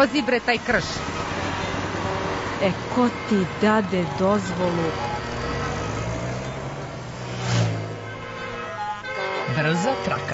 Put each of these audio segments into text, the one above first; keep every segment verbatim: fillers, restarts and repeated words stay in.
vozi bre taj krš. E, ko ti dade dozvolu? Brza traka.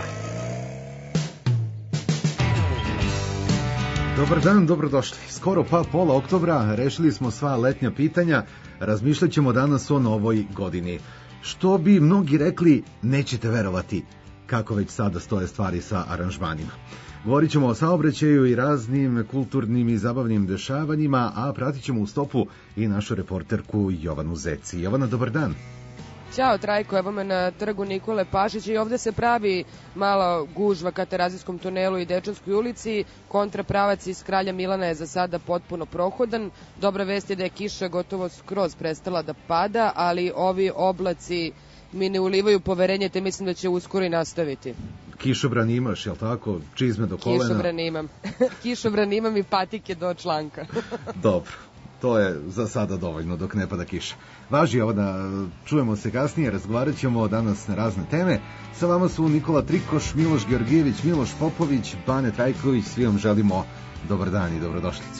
Dobar dan, dobrodošli. Skoro pa pola oktobra, rešili smo sva letnja pitanja, razmišljat ćemo danas o novoj godini. Što bi mnogi rekli, nećete verovati kako već sada stoje stvari sa aranžmanima. Govorit ćemo o saobraćaju i raznim kulturnim i zabavnim dešavanjima, a pratit ćemo u stopu i našu reporterku Jovanu Zeci. Jovana, dobar dan. Ćao Trajko, evo me na trgu Nikole Pašića i ovde se pravi mala gužva ka Terazijskom tunelu i Dečanskoj ulici. Kontrapravac iz Kralja Milana je za sada potpuno prohodan. Dobra vest je da je kiša gotovo skroz prestala da pada, ali ovi oblaci mi ne ulivaju poverenje, te mislim da će uskoro i nastaviti. Kišobran imaš, jel tako? Čizme do kolena? Kišobran imam. Kišobran imam i patike do članka. Dobro. To je za sada dovoljno dok ne pada kiša. Važi ovo da čujemo se kasnije, razgovarat ćemo danas na razne teme. Sa vama su Nikola Trikoš, Miloš Georgijević, Miloš Popović, Bane Trajković. Svi vam želimo dobar dan i dobrodošlicu.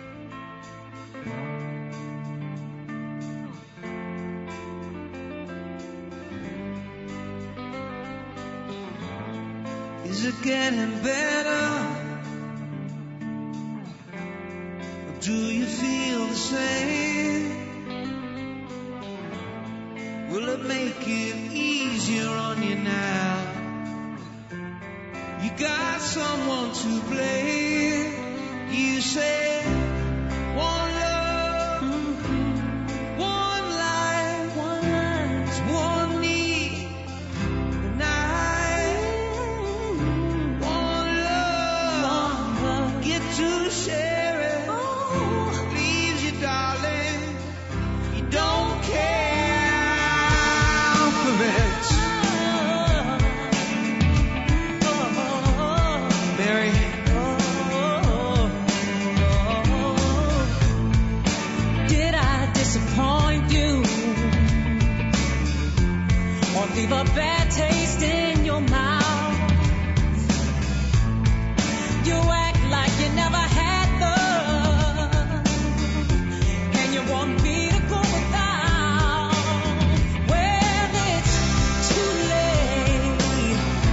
Is it getting better? Do you feel the same? Will it make it easier on you now? You got someone to blame. You say one love, one life, one life, one need, and I one love, get to share. Don't care for it, Mary. Did I disappoint you or leave a bad taste in your mouth? You act like you never had love, and you want me to go without. Well, it's too late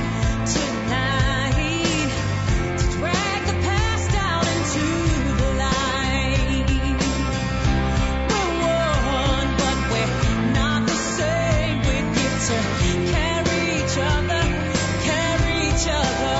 tonight to drag the past out into the light. We're one, but we're not the same. We get to carry each other, carry each other.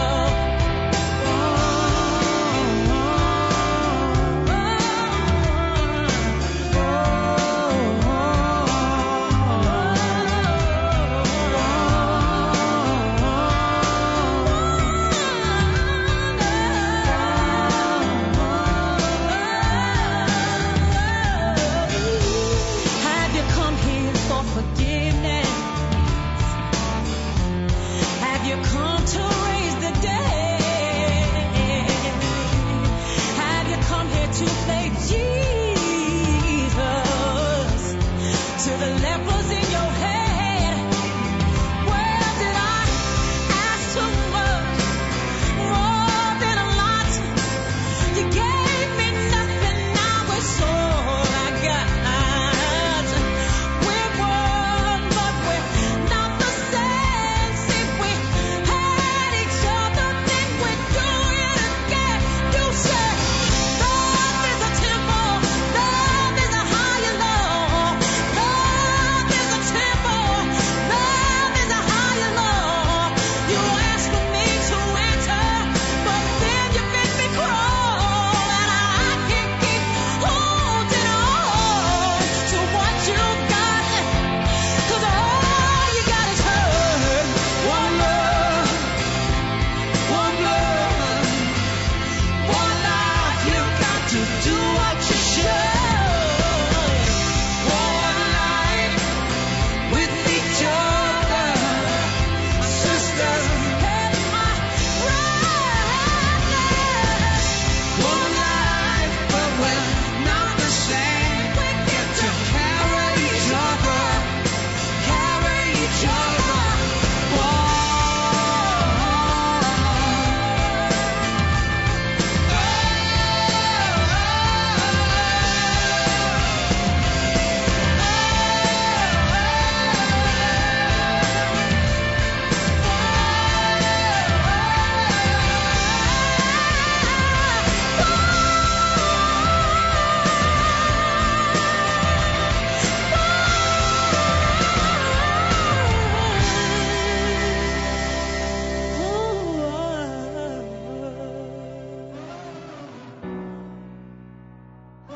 Had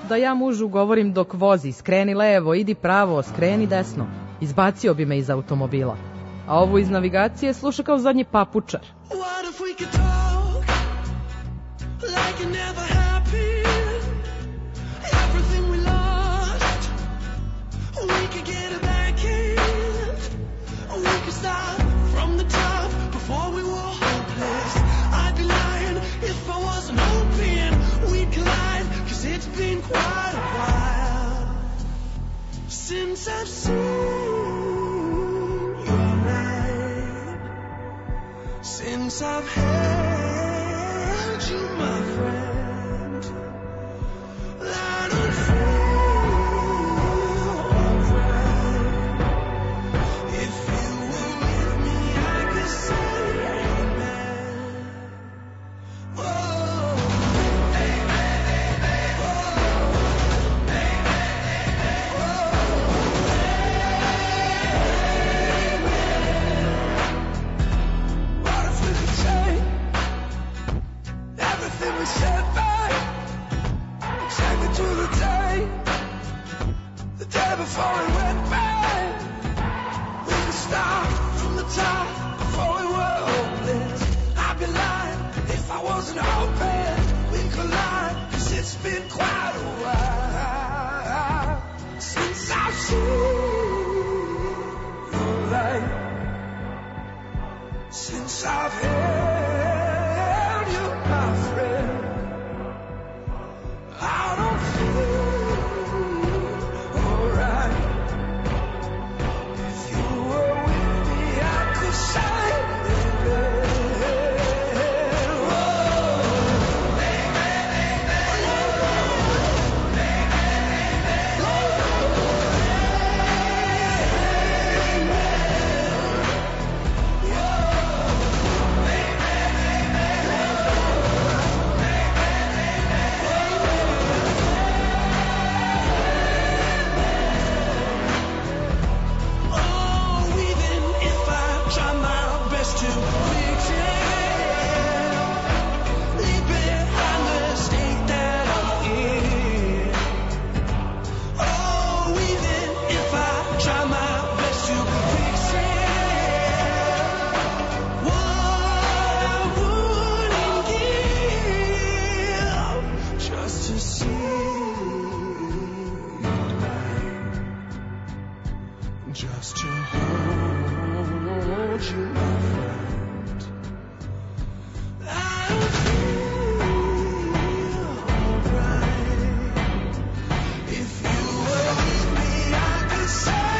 da ja mužu govorim dok vozi, skreni levo, idi pravo, skreni desno, izbacio bi me iz automobila. A ovu iz navigacije sluša kao zadnji papučar. What if we could talk like it never happened? Everything we lost, we could get it back in. We could start from the top before we were hopeless. I'd be lying if I wasn't hoping we'd collide, 'cause it's been quite a while since I've seen your light, since I've held you, my friend. I don't feel alright. If you were with me, I could say amen. Oh, what if we could take everything we said back, take it to the day, the day before we went back. We could start from the top before we were hopeless. I'd be lying if I wasn't hoping we collide, 'cause it's been quite a while since I've seen your light, since I've held you, my friend. I don't feel alright. If you were with me, I could say amen. Oh, even if I try my best to pretend, leave behind the state that I'm in. Oh, even if I try my best to pretend what I wouldn't give just to see you light, just to hold you, my friend. I don't feel alright. If you were with me, I could say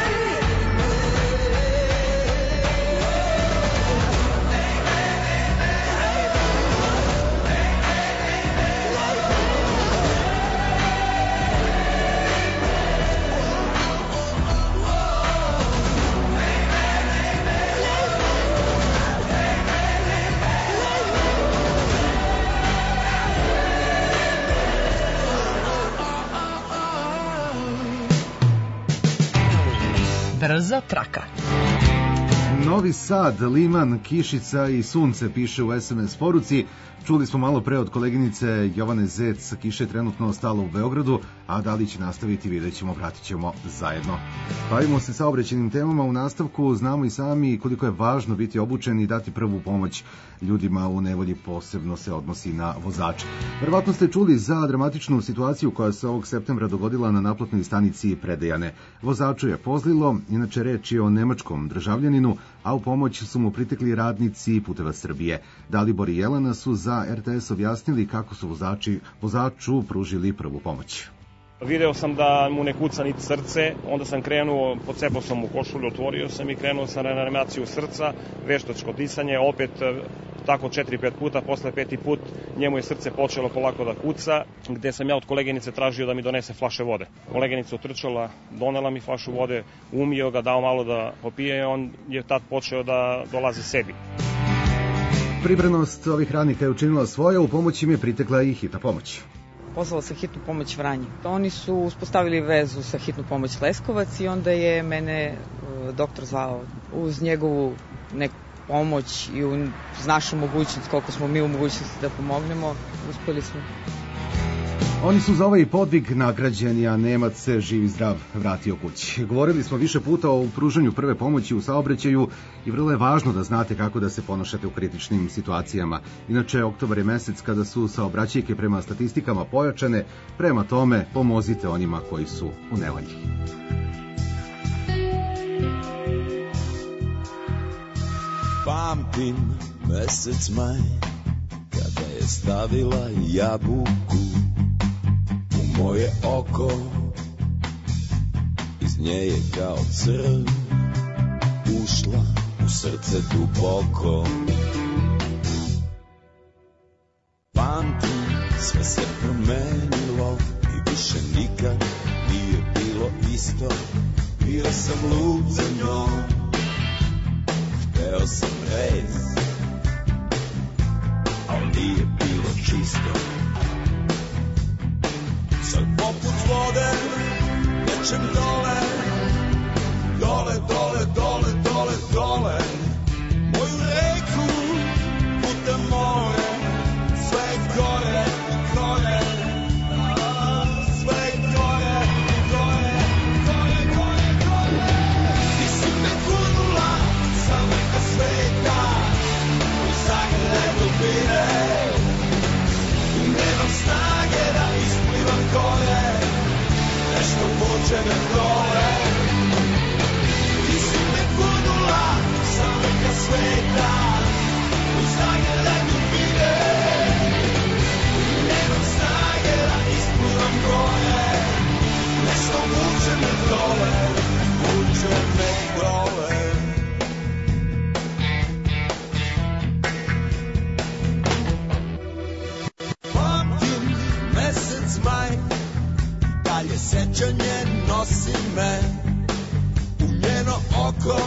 Brza traka. Novi Sad, liman, kišica i sunce, piše u es em es poruci. Čuli smo malo pre od koleginice Jovane Zec, kiša je trenutno ostala u Beogradu, a da li će nastaviti, vidjet ćemo, pratit ćemo zajedno. Bavimo se saobraćajnim temama u nastavku, znamo i sami koliko je važno biti obučen i dati prvu pomoć ljudima u nevolji, posebno se odnosi na vozače. Verovatno ste čuli za dramatičnu situaciju koja se ovog septembra dogodila na naplatnoj stanici Predejane. Vozaču je pozlilo, inače reč je o nemačkom državljaninu, a u pomoć su mu pritekli radnici Puteva Srbije. Dalibor i Jelena su za er te es objasnili kako su vozači vozaču pružili prvu pomoć. Video sam da mu ne kuca niti srce, onda sam krenuo, pocepao sam mu košulju, otvorio sam i krenuo sam na reanimaciju srca, veštačko disanje, opet tako četiri pet puta, posle peti put njemu je srce počelo polako da kuca, gde sam ja od koleginice tražio da mi donese flaše vode. Koleginica utrčala, donela mi flašu vode, umio ga, dao malo da popije, on je tad počeo da dolazi sebi. Pribranost ovih radnika je učinila svoje, u pomoć im je pritekla i hitna pomoć. Pozvala sam hitnu pomoć Vranje. Oni su uspostavili vezu sa hitnu pomoć Leskovac i onda je mene uh, doktor zvao. Uz njegovu neku pomoć i uz našu mogućnost, koliko smo mi u mogućnosti da pomognemo, uspeli smo. Oni su za ovaj podvig nagrađeni, a Nemac se živ i zdrav vratio kući. Govorili smo više puta o pružanju prve pomoći u saobraćaju i vrlo je važno da znate kako da se ponašate u kritičnim situacijama. Inače, oktobar je mesec kada su saobraćajke prema statistikama pojačane, prema tome pomozite onima koji su u nevolji. Pamtim mesec maj, kada je stavila jabuku u moje oko, iz nje je kao crv ušla u srce duboko. Pamtim, sve se promenilo i više nikad nije bilo isto. Bio sam lud za njom, hteo sam rez, ali nije bilo čisto. Sad poput vode, nečem dole, dole, dole, dole, dole, dole, moju reku putem more, sve gore i gore, sve gore i gore, gore, gore, gore. Ti si me gurnula sa vrha sveta, u zagrade dubine, i nemam snage da isplivam gore, nešto vuče me dole. Ti si me gurnula sa vrha sveta, u zagrade dubine, i nemam snage da isplivam gore, nešto vuče me dole, vuče me dole. Pamtim mesec maj, dalje sećanje nosi me u njeno oko,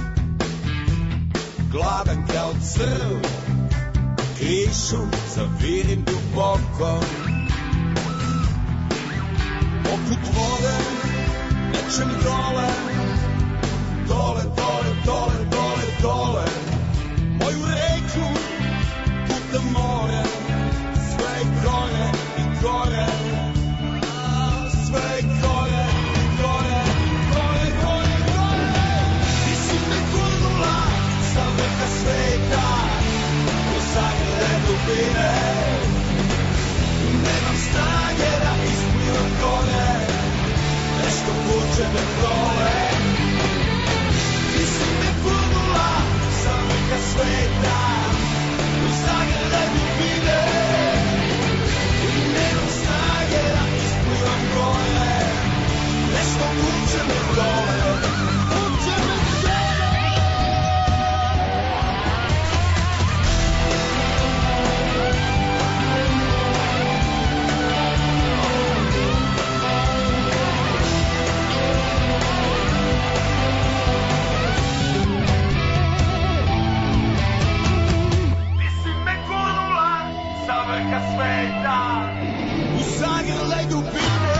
gladan kao crv, kišu zavirim duboko. Poput vode, nečem dole, dole, dole, dole, dole, dole, moju reku putem more, sve gore i gore, sve gore i gore, gore, gore, gore. Ti si me gurnula sa vrha sveta, u zagrade dubine, nemam snage da isplivam gore, nešto vuče me dole. Ti si me gurnula sa vrha sveta, u zagrade dubine, nemam snage da isplivam gore, nešto vuče me dole, vuče me dole. Ti si me gurnula sa vrha sveta, u zagrljaj dubine,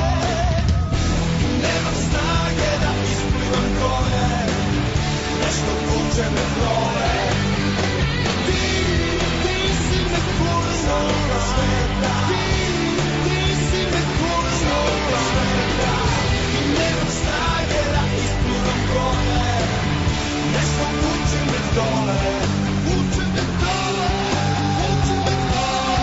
nemam snage da isplivam gore, nešto vuče me dole. Ti, ti si me gurnula sa vrha sveta, ti, ti si me gurnula sa vrha sveta, i nemam snage da isplivam gore, nešto vuče me dole, vuče me dole, vuče me dole.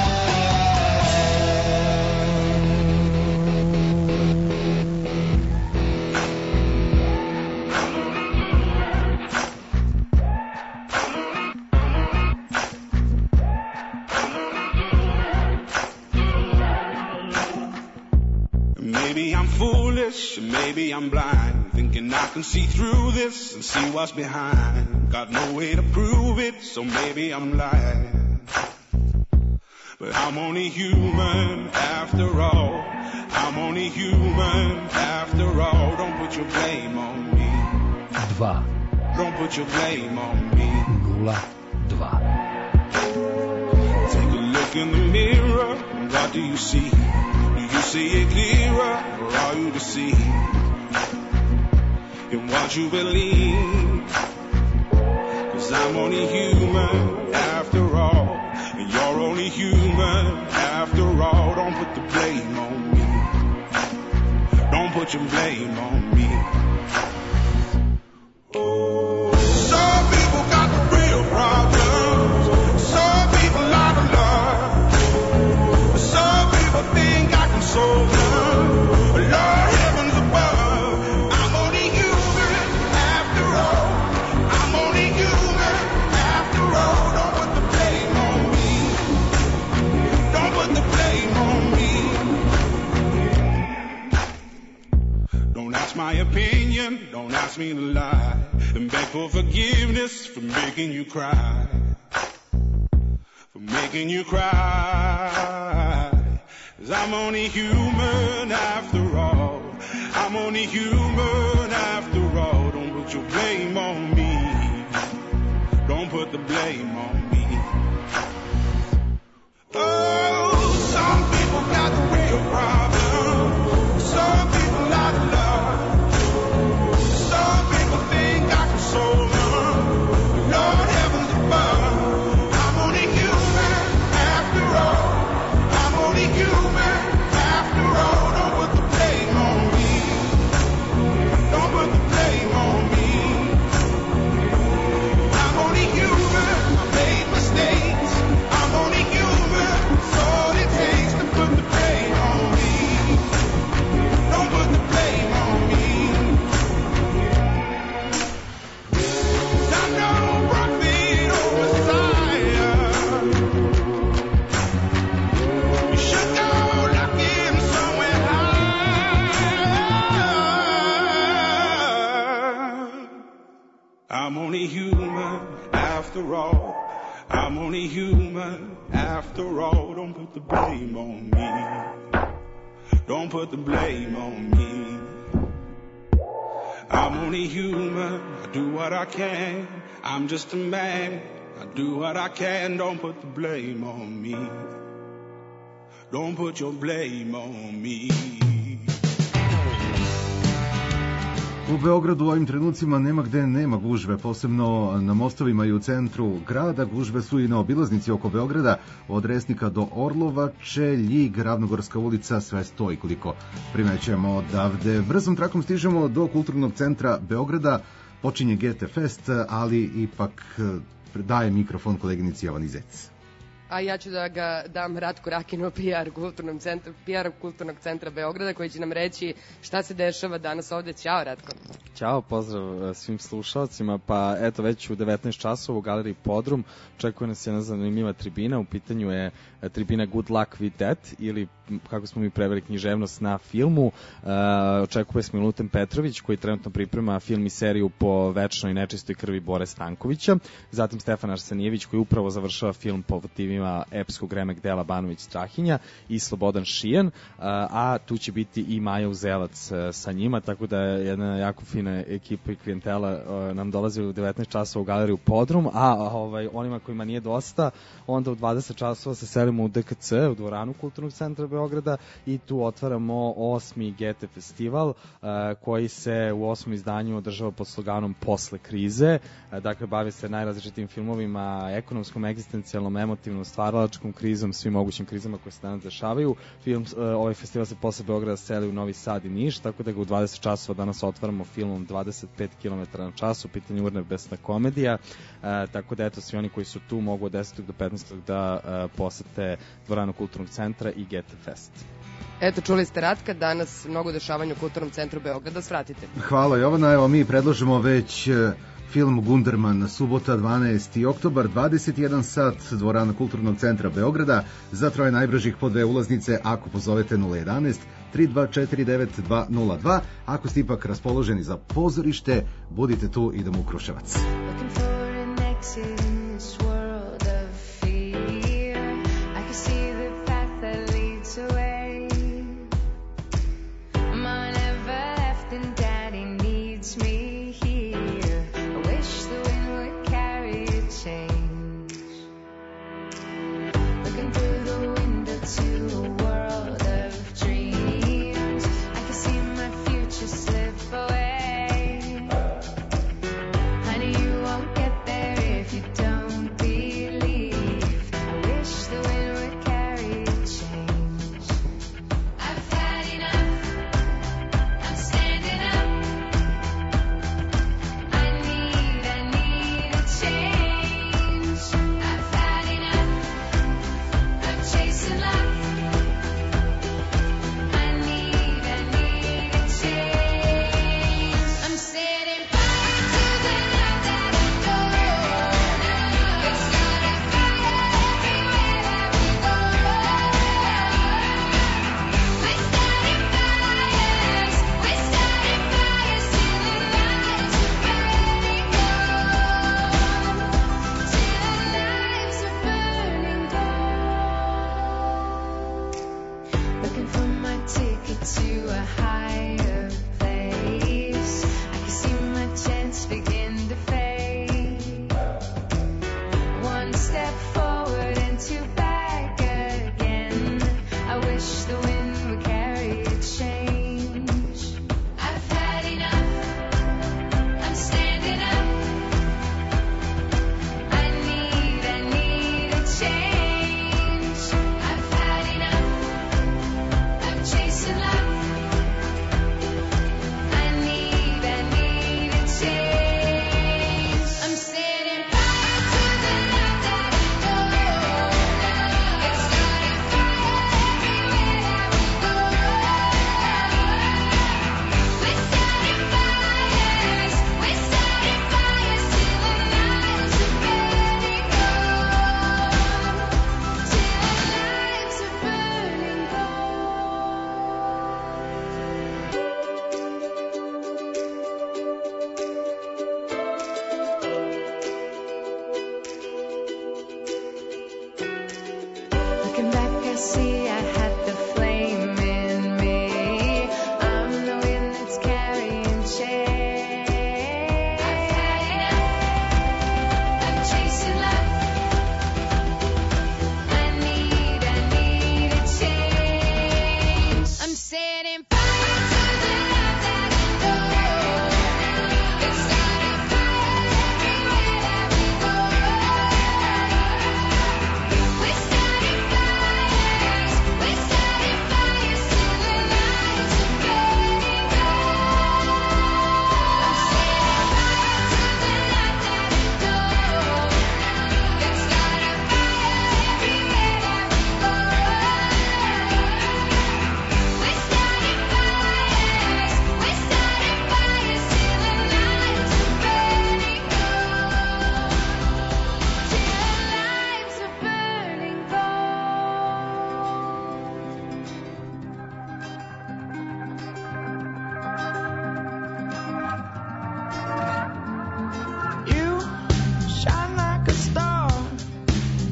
Maybe I'm foolish, maybe I'm blind, thinking I can see through this and see what's behind. Got no way to prove it, so maybe I'm lying. But I'm only human after all. I'm only human after all. Don't put your blame on me. Dva. Don't put your blame on me. Nula. Dva. Take a look in the mirror, what do you see? Do you see it clearer, or are you deceived in what you believe? 'Cause I'm only human after all, and you're only human after after all, don't put the blame on me. Don't put your blame on me. Oh, some people got the real problems. Some people out of love. Some people think I can solve them. Lord heavens above, I'm only human after all. I'm only human after all. Don't put the blame on me. Don't put the blame on me. Don't ask my opinion, don't ask me to lie, and beg for forgiveness for making you cry, for making you cry. 'Cause I'm only human after all. I'm only human after all. Don't put your blame on me. Don't put the blame on me. Oh, some people got the real problem. Some people out of love. Some people think I can solve them. Lord heavens above, I'm only human after all. I'm only human after all. Don't put the blame on me. Don't put the blame on me. I'm only human. I made mistakes. I'm only human. It's all it takes to put the blame on me. Don't put the blame on me. 'Cause I'm no prophet or Messiah. You should go looking somewhere high. I'm only human after all. I'm only human after all. Don't put the blame on me. Don't put the blame on me. I'm only human. I do what I can. I'm just a man. I do what I can. Don't put the blame on me. Don't put your blame on me. U Beogradu u ovim trenucima nema gde nema gužve, posebno na mostovima i u centru grada. Gužve su i na obilaznici oko Beograda, od Resnika do Orlovače, Ljig, Ravnogorska ulica, sve stoji koliko primećujemo odavde. Brzom trakom stižemo do kulturnog centra Beograda, počinje G T Fest, ali ipak daje mikrofon koleginici Jovani Zec. A ja ću da ga dam Ratku Rakinu, P R kulturnom centru, P R kulturnog centra Beograda, koji će nam reći šta se dešava danas ovde. Ćao, Ratko. Ćao, pozdrav svim slušalcima. Pa eto, već u devetnaest časova u galeriji Podrum očekuje nas jedna zanimljiva tribina. U pitanju je tribina Good Luck With That, ili kako smo mi preveli književnost na filmu. E, očekuje smo Milutin Petrović, koji trenutno priprema film i seriju po večnoj nečistoj krvi Bore Stankovića. Zatim Stefan Arsenijević, koji upravo završava film po motivima epskog remek dela Banović Strahinja, i Slobodan Šijan, a tu će biti i Maja Uzelac sa njima, tako da je jedna jako fina ekipa i klijentela nam dolazi u devetnaest časova u galeriju Podrum, a ovaj, onima kojima nije dosta, onda u dvadeset časova se selimo u D K C, u dvoranu Kulturnog centra Beograda, i tu otvaramo osmi G T festival, koji se u osmom izdanju održava pod sloganom Posle krize. Dakle, bavi se najrazličitim filmovima, ekonomskom, egzistencijalnom, emotivnom, stvaralačkom krizom, svim mogućim krizama koje se danas dešavaju. Film, ovaj festival se posle Beograda seli u Novi Sad i Niš, tako da ga u dvadeset časova danas otvaramo filmom dvadeset pet kilometara na čas, u pitanju urnebesna komedija, e, tako da eto, svi oni koji su tu mogu od desetog do petnaestog da e, posete dvoranu Kulturnog centra i G T Fest. Eto, čuli ste Ratka, danas mnogo dešavanja u Kulturnom centru Beograda, svratite. Hvala Jovana, evo mi predložimo već film Gunderman, subota dvanaesti oktobar, dvadeset jedan sat, dvorana Kulturnog centra Beograda, za troje najbržih po dve ulaznice ako pozovete nula jedanaest tri dva četiri devet dva nula dva. Ako ste ipak raspoloženi za pozorište, budite tu, idemo u Kruševac. Honey, you won't get there if you don't.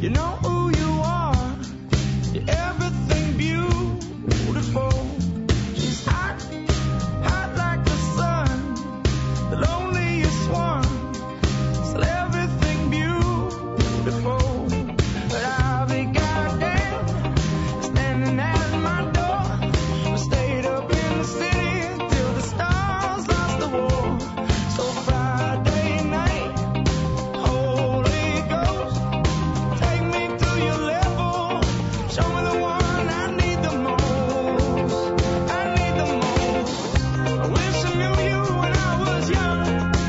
You know who you are. You're everything beautiful. She's hot, hot like the sun, the loneliest one. Still everything beautiful. But I'll be goddamn standing at my door. We stayed up in the city till the stars lost the war. So Friday night, Holy Ghost, take me to your level. Show me the one I need the most. I need the most. I wish I knew you when I was young.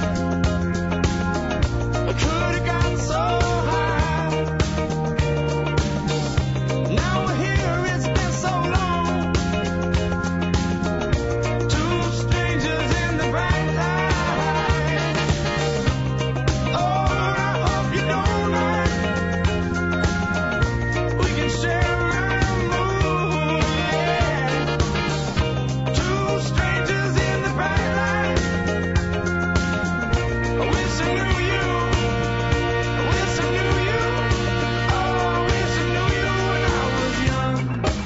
I could have gotten so high. Now we're here, it's been so long. Two strangers in the bright light. Oh, I hope you don't mind. We can share my mood, yeah. Two strangers in the bright light. I wish I knew you. I wish I knew you. Oh, I wish I knew you when I was young.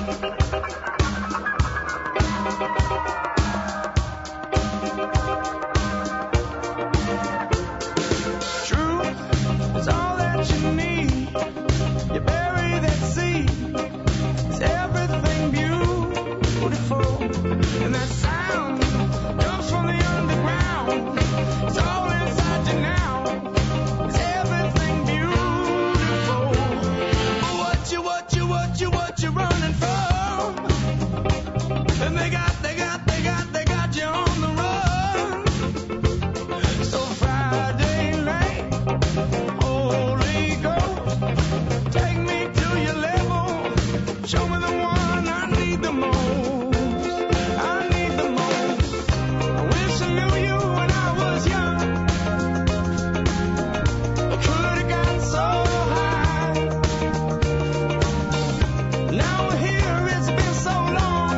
Truth is all that you need. You bury that seed. It's everything beautiful. And that sound comes from the underground. It's all inside you now. It's everything beautiful. But what you, what you, what you, what you running from? And they got, they got, they got, they got you on the run. So Friday night, Holy Ghost, take me to your level. Show me the one I need the most. I need the most. I wish I knew you when I was young. I could have gotten so high. Now we're here, it's been so long.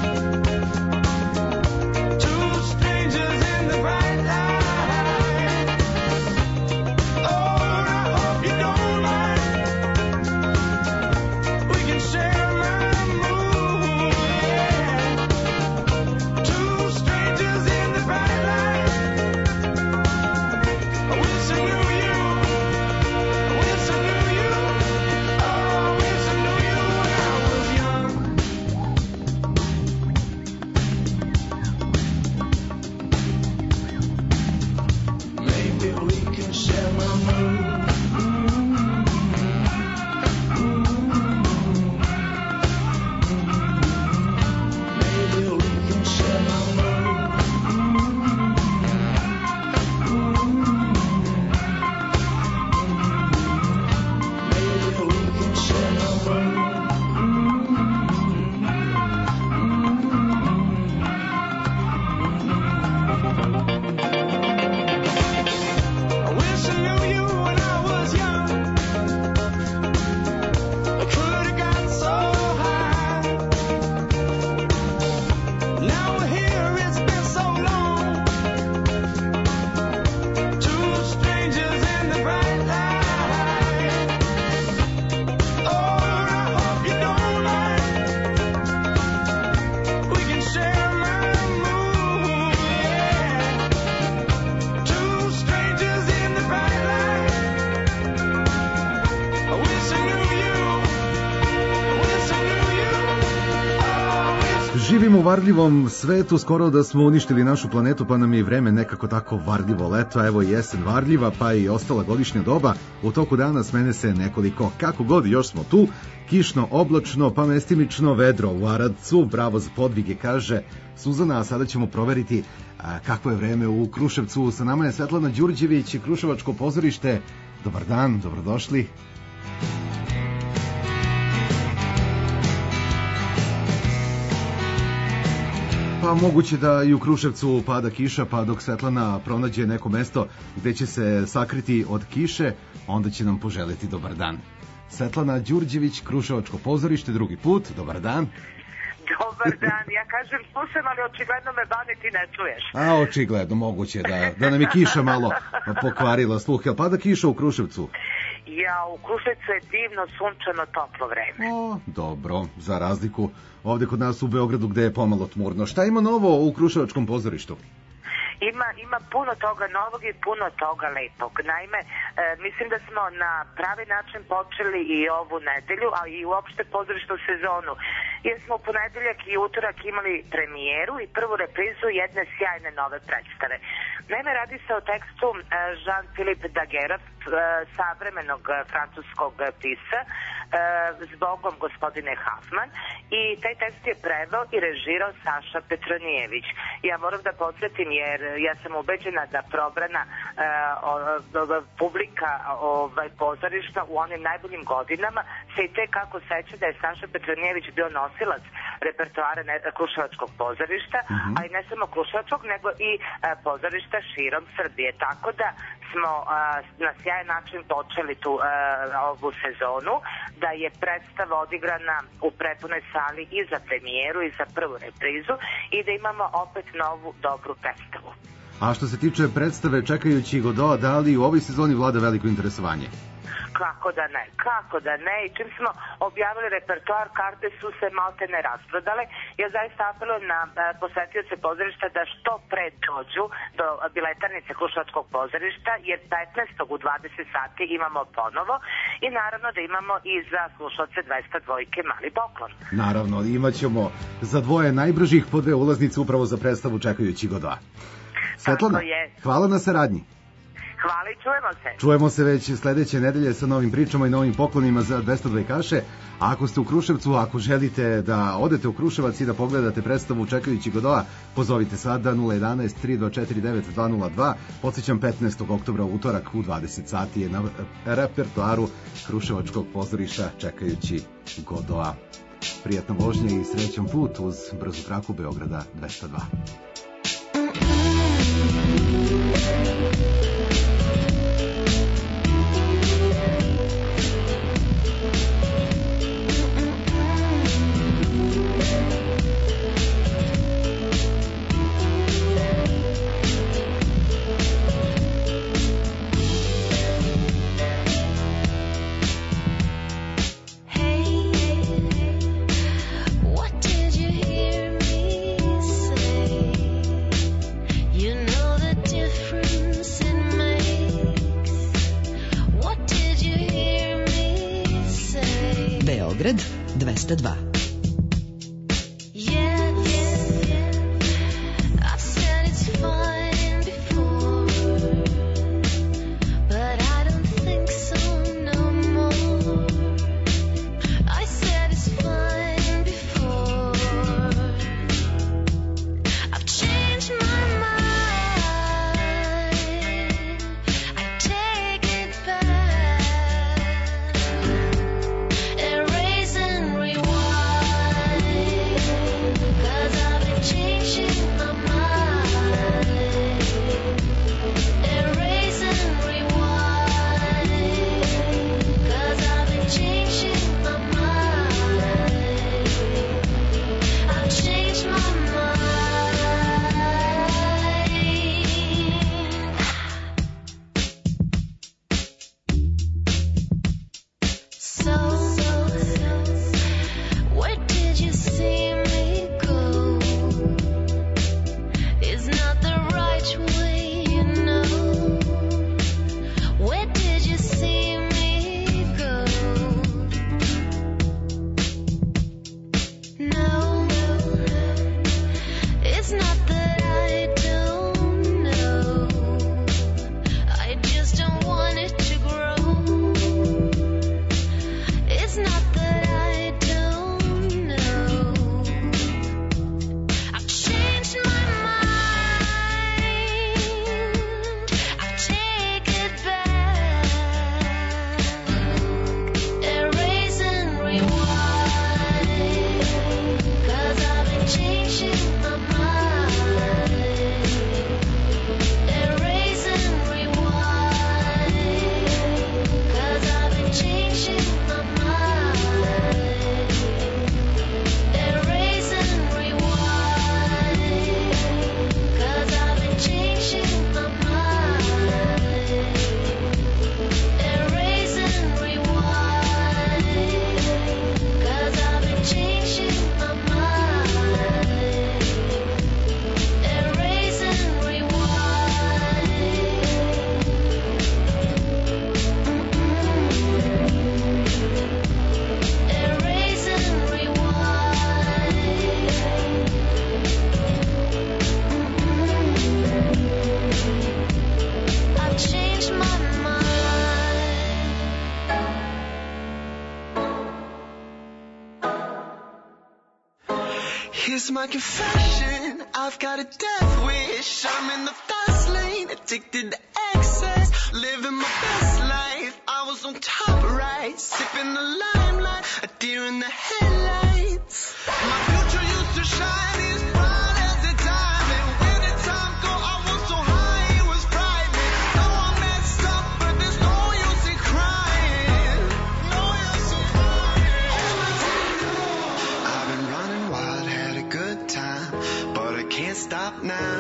Two strangers in the bright light. Oh, I hope you don't mind. We can share my mood, yeah. Two strangers in the bright light. I wish I knew you. I wish I knew you. Oh, I wish I knew you when I was young. Maybe we can share my mood. Maybe we can share my mood. Maybe we can share my mood. I wish I knew you when I was young. I could have gotten so high. Now we're here, it's been so long. Two strangers in the bright light. Oh, I hope you don't mind. We can share my mood, yeah. Two strangers in the bright light. I wish I knew you. I wish I knew you. Oh, I wish Živimo u varljivom svetu, skoro da smo uništili našu planetu, pa nam je i vreme nekako tako varljivo leto, a evo i jesen varljiva, pa i ostala godišnja doba. U toku dana smene se nekoliko, kako god još smo tu, kišno, oblačno, pa mestimično, vedro u Aradcu, bravo za podvige, kaže Suzana, a sada ćemo proveriti a, kako je vreme u Kruševcu. Sa nama je Svetlana Đurđević, Kruševačko pozorište. Dobar dan, dobrodošli. Pa moguće da i u Kruševcu pada kiša, pa dok Svetlana pronađe neko mesto gde će se sakriti od kiše, onda će nam poželiti dobar dan. Svetlana Đurđević, Kruševačko pozorište, drugi put, dobar dan. Dobar dan, ja kažem slušam, ali očigledno me Bane ti ne čuješ. A očigledno, moguće da, da nam je kiša malo pokvarila sluh. Jel pada kiša u Kruševcu? Ja, u Kruševcu je divno, sunčano, toplo vreme. O, dobro, za razliku ovde kod nas u Beogradu gde je pomalo tmurno. Šta ima novo u Kruševačkom pozorištu? Ima, ima puno toga novog i puno toga lepog. Naime, e, mislim da smo na pravi način počeli i ovu nedelju, a i uopšte pozorišnu sezonu. Jer smo u ponedeljak i utorak imali premijeru i prvu reprizu jedne sjajne nove predstave. Naime, radi se o tekstu e, Jean-Philippe Daguerre, e, savremenog e, francuskog pisca, e, zbogom gospodine Hoffman, i taj tekst je preveo i režirao Saša Petronijević. Ja moram da podsjetim, jer ja sam ubeđena da probrana e, o, o, publika ovaj, pozorišta u onim najboljim godinama se i te kako seća da je Saša Petronijević bio nosilac repertoara Kruševačkog pozorišta, mm-hmm. a i ne samo Kruševačkog, nego i e, pozorišta širom Srbije. Tako da smo a, na sjajan način počeli tu a, ovu sezonu, da je predstava odigrana u prepunoj sali i za premijeru i za prvu reprizu i da imamo opet novu dobru predstavu. A što se tiče predstave Čekajući Godoa, da li u ovoj sezoni vlada veliko interesovanje? Kako da ne, kako da ne. I čim smo objavili repertoar, karte su se malte ne rasprodale. Ja zaista apelujem na e, posetioce pozorišta da što pre dođu do biletarnice Kruševačkog pozorišta, jer petnaestog u dvadeset sati imamo ponovo i naravno da imamo i za slušalce dvesta dvojke mali poklon. Naravno, imaćemo za dvoje najbržih po dve ulaznice upravo za predstavu Čekajući Godoa. Svetlana, hvala na saradnji. Hvala i čujemo se. Čujemo se već sledeće nedelje sa novim pričama i novim poklonima za dvesta dvojkaše. A ako ste u Kruševcu, ako želite da odete u Kruševac i da pogledate predstavu Čekajući Godoa, pozovite sada nula jedanaest tri do četiri devet dva nula dva. Podsjećam, petnaestog oktobra u utorak u dvadeset sati je na repertoaru Kruševačkog pozorišta Čekajući Godoa. Prijatna vožnja i srećan put uz brzu traku Beograda dvesta dva. Beograd dvesta dva. Erase and rewind. Here's my confession, I've got a death wish. I'm in the fast lane, addicted to excess, living my best life. I was on top right, sipping the limelight, a deer in the headlights. My future used to shine as bright as the diamond. Where did time go? I was so high, it was frightening. Know I messed up, but there's no use in crying. No use in crying. I've been running wild, had a good time, but I can't stop now.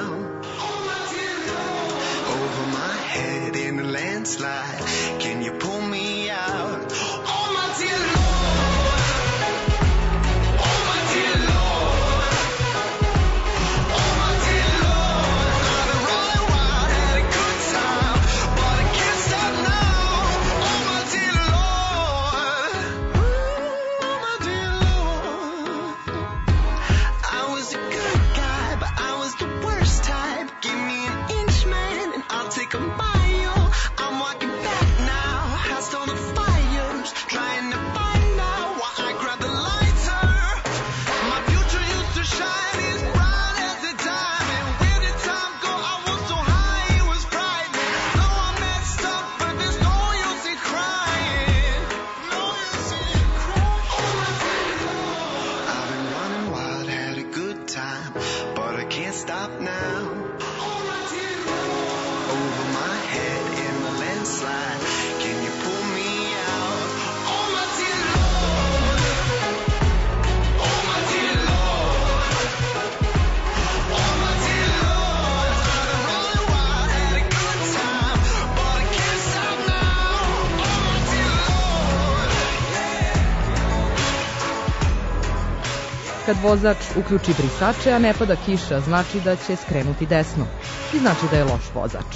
Over my head in a landslide, can you pull me out? Oh my dear Lord, oh my dear Lord, oh my dear Lord. I've been running wild, had a good time, but I can't stop now. Oh my dear Lord, oh my dear Lord. I was a good guy, but I was the worst type. Give me an inch, man, and I'll take a mile. I'm walking back now, past all the fires, trying to find out why I grabbed the lighter. My future used to shine as bright as a diamond. Where did time go? I was so high, it was frightening. Know I messed up, but there's no use in crying. No use in crying. Oh my dear Lord. I've been running wild, had a good time, but I can't stop now. Oh my dear Lord. Over my head in the landslide, can you pull me out? Oh my dear Lord, oh my dear Lord, oh my dear Lord. I've been running wild, had a good time, but I can't stop now. Oh my dear Lord. Kad vozač uključi brisače, a ne pada kiša, znači da će skrenuti desno i znači da je loš vozač.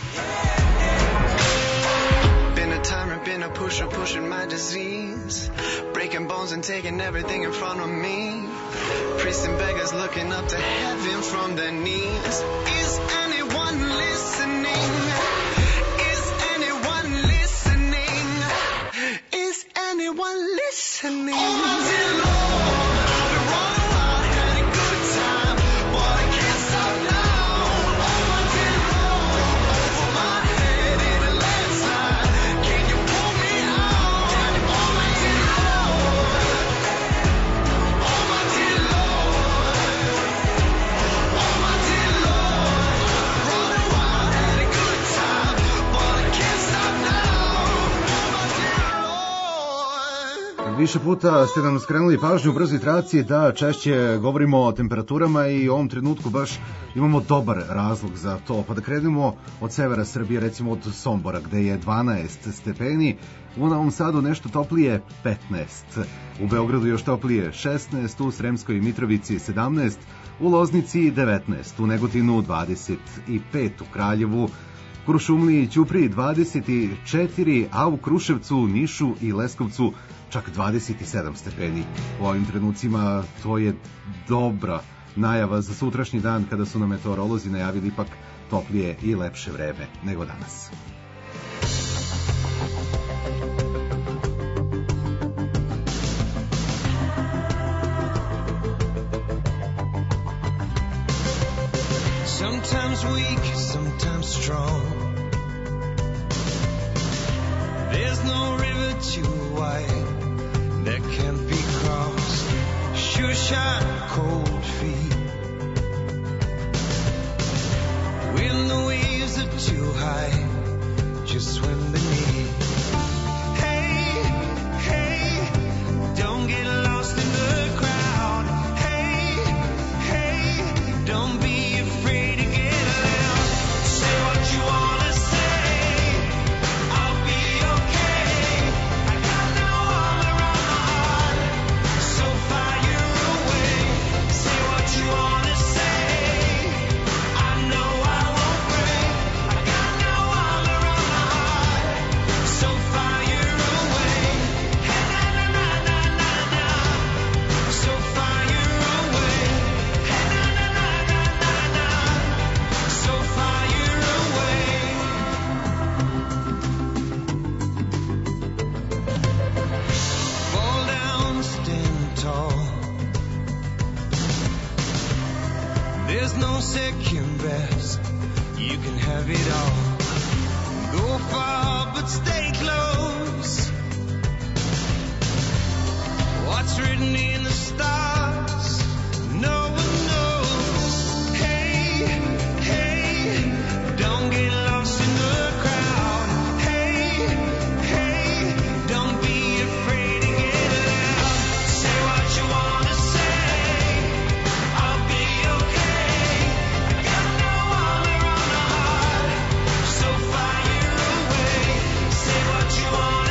Been a tyrant, been a pusher, pushing my disease, breaking bones and taking everything in front of me. Priests and beggars looking up to heaven from their knees. Is anyone listening? Is anyone listening? Is anyone listening? Oh my dear Lord, I've been running wild, had a good time, but I can't stop now. Oh my dear Lord, over my head in a landslide, can you pull me out? Oh my dear Lord, oh my dear Lord, oh my dear Lord. Running wild, had a good time, but I can't stop now. Oh my dear Lord. Više puta ste nam skrenuli pažnju u brzoj traci da češće govorimo o temperaturama i u ovom trenutku baš imamo dobar razlog za to. Pa da krenemo od severa Srbije, recimo od Sombora, gde je dvanaest stepeni, u Novom Sadu nešto toplije petnaest, u Beogradu još toplije šesnaest, u Sremskoj Mitrovici sedamnaest, u Loznici devetnaest, u Negotinu dvadeset pet, u Kraljevu, Kuršumliji i Ćupriji dvadeset četiri, a u Kruševcu, Nišu i Leskovcu čak dvadeset sedam stepeni. U ovim trenucima to je dobra najava za sutrašnji dan, kada su nam meteorolozi najavili ipak toplije i lepše vreme nego danas. Sometimes weak, sometimes strong. There's no river too wide that can't be crossed. Sure shot, cold feet. When the waves are too high, just swim beneath. Hey, hey, don't get lost in the crowd. Hey, hey, don't be afraid to get loud. Say what you wanna say, I'll be okay. I got no arm around my heart, so fire away. Say what you wanna say, I know I won't break. I got no arm around my heart, no second best. You can have it all. Go far, but stay close. What's written in the stars, no one knows. Hey, hey, don't get lost in the crowd. Hey, hey, don't be afraid to get loud. Say what you wanna say, I'll be okay. I got no armor on the heart, so fire away. Say what you wanna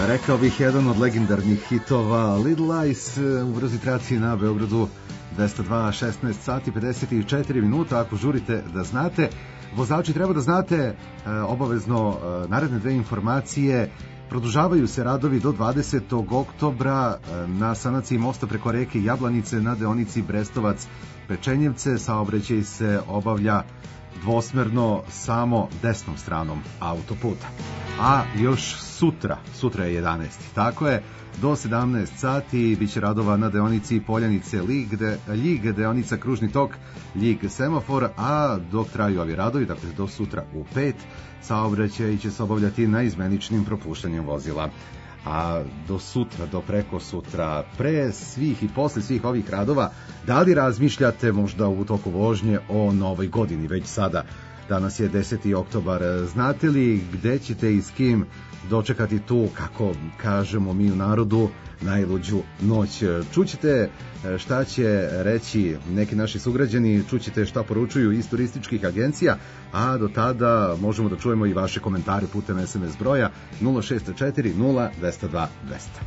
Rekao bih jedan od legendarnih hitova Little Lies u brzi traci na Beogradu dvesta dva, šesnaest sati pedeset četiri minuta. Ako žurite da znate, vozači treba da znate e, obavezno e, naredne dve informacije. Produžavaju se radovi do dvadesetog oktobra e, na sanaciji mosta preko reke Jablanice na deonici Brestovac-Pečenjevce. Saobraćaj se obavlja dvosmerno samo desnom stranom autoputa. A još sutra, sutra je jedanaesti, tako je, do sedamnaest sati biće radova na deonici Poljanice Ljig, de, Ljig deonica Kružni tok, Ljig semafor, a dok traju ovi radovi, dakle do sutra u pet, saobraćaj će se obavljati na izmeničnim propuštanjem vozila. A do sutra, do preko sutra, pre svih i posle svih ovih radova, da li razmišljate možda u toku vožnje o novoj godini već sada? Danas je deseti oktobar. Znate li gde ćete i s kim dočekati tu, kako kažemo mi u narodu, najluđu noć? Čućete šta će reći neki naši sugrađani, čućete šta poručuju iz turističkih agencija, a do tada možemo da čujemo i vaše komentare putem es em es broja nula šest četiri nula dva dva dvesta.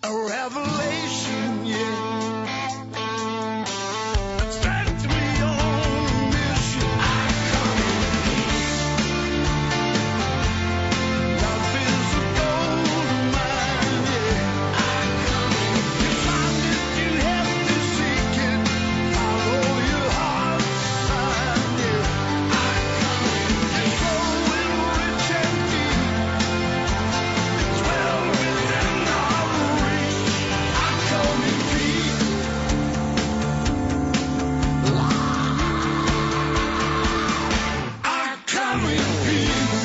a revelation, yeah. Sent me on a mission. I come in peace. Love is a gold mine, yeah. I come in peace. You find it, you have to seek it. Follow your heart's sign, yeah. I come in peace. And so will rich and deep. It's well within our reach. I come in peace. I come in peace.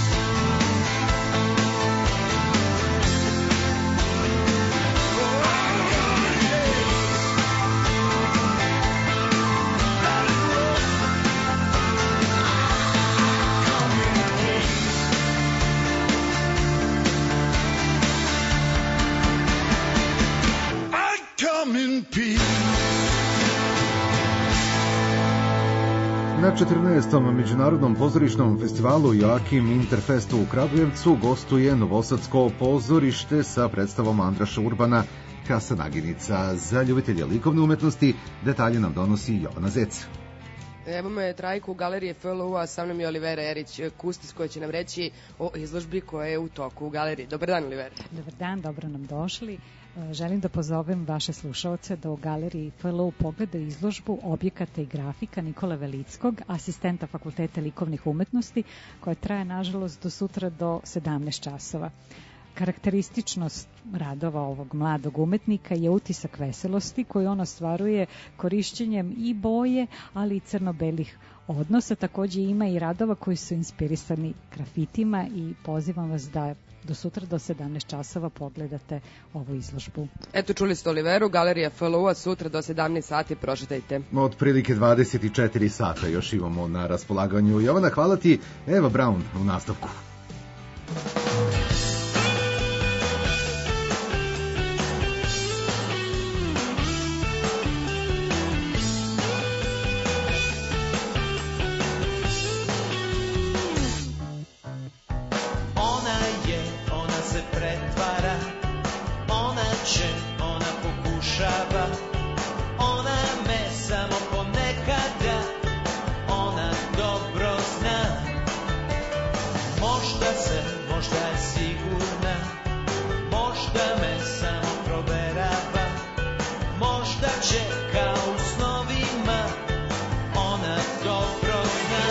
I come in peace. Na četrnaestom Međunarodnom pozorišnom festivalu Joakim Interfestu u Kragujevcu gostuje Novosadsko pozorište sa predstavom Andraša Urbana Kasa naginica. Za ljubitelje likovne umetnosti detalje nam donosi Jovana Zec. Evo me Trajku u galerije F L U, a sa mnom je Olivera Erić Kustis koja će nam reći o izložbi koja je u toku u galeriji. Dobar dan, Olivera. Dobar dan, dobro nam došli. E, Želim da pozovem vaše slušaoce da u galeriji F L U pogledaju izložbu objekata i grafika Nikole Velickog, asistenta Fakulteta likovnih umetnosti, koja traje nažalost do sutra do sedamnaest časova. Karakterističnost radova ovog mladog umetnika je utisak veselosti koji on ostvaruje korišćenjem i boje, ali i crno-belih odnosa. Takođe ima i radova koji su inspirisani grafitima i pozivam vas da do sutra do sedamnaest časova pogledate ovu izložbu. Eto, čuli ste Oliveru, galerija F L U, a sutra do sedamnaest sati prošetajte. Od prilike dvadeset četiri sata još imamo na raspolaganju. Jovana, hvala ti. Eva Braun u nastavku. Ona je, ona se pretvara, ona će, ona pokušava, ona me samo ponekada, ona dobro zna. Možda se, možda je sigurna, možda me samo proverava, možda će kao u snovima, ona dobro zna.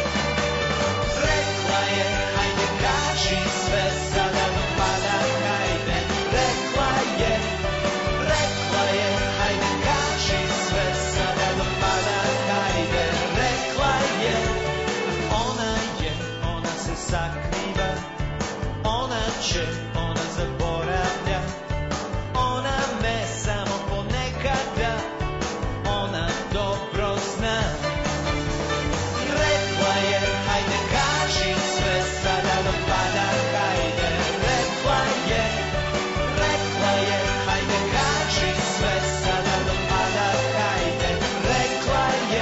Rekla je, hajde kaži sve sada do pada, hajde. Rekla je, rekla je, hajde kaži sve sada do pada, hajde. Rekla je, ona je, ona se sakriva, ona će, ona zaboravlja, ona me samo ponekada, ona dobro zna. Rekla je, hajde kaži sve sada do pada, hajde. Rekla je, rekla je, hajde kaži sve sada do pada, hajde. Rekla je.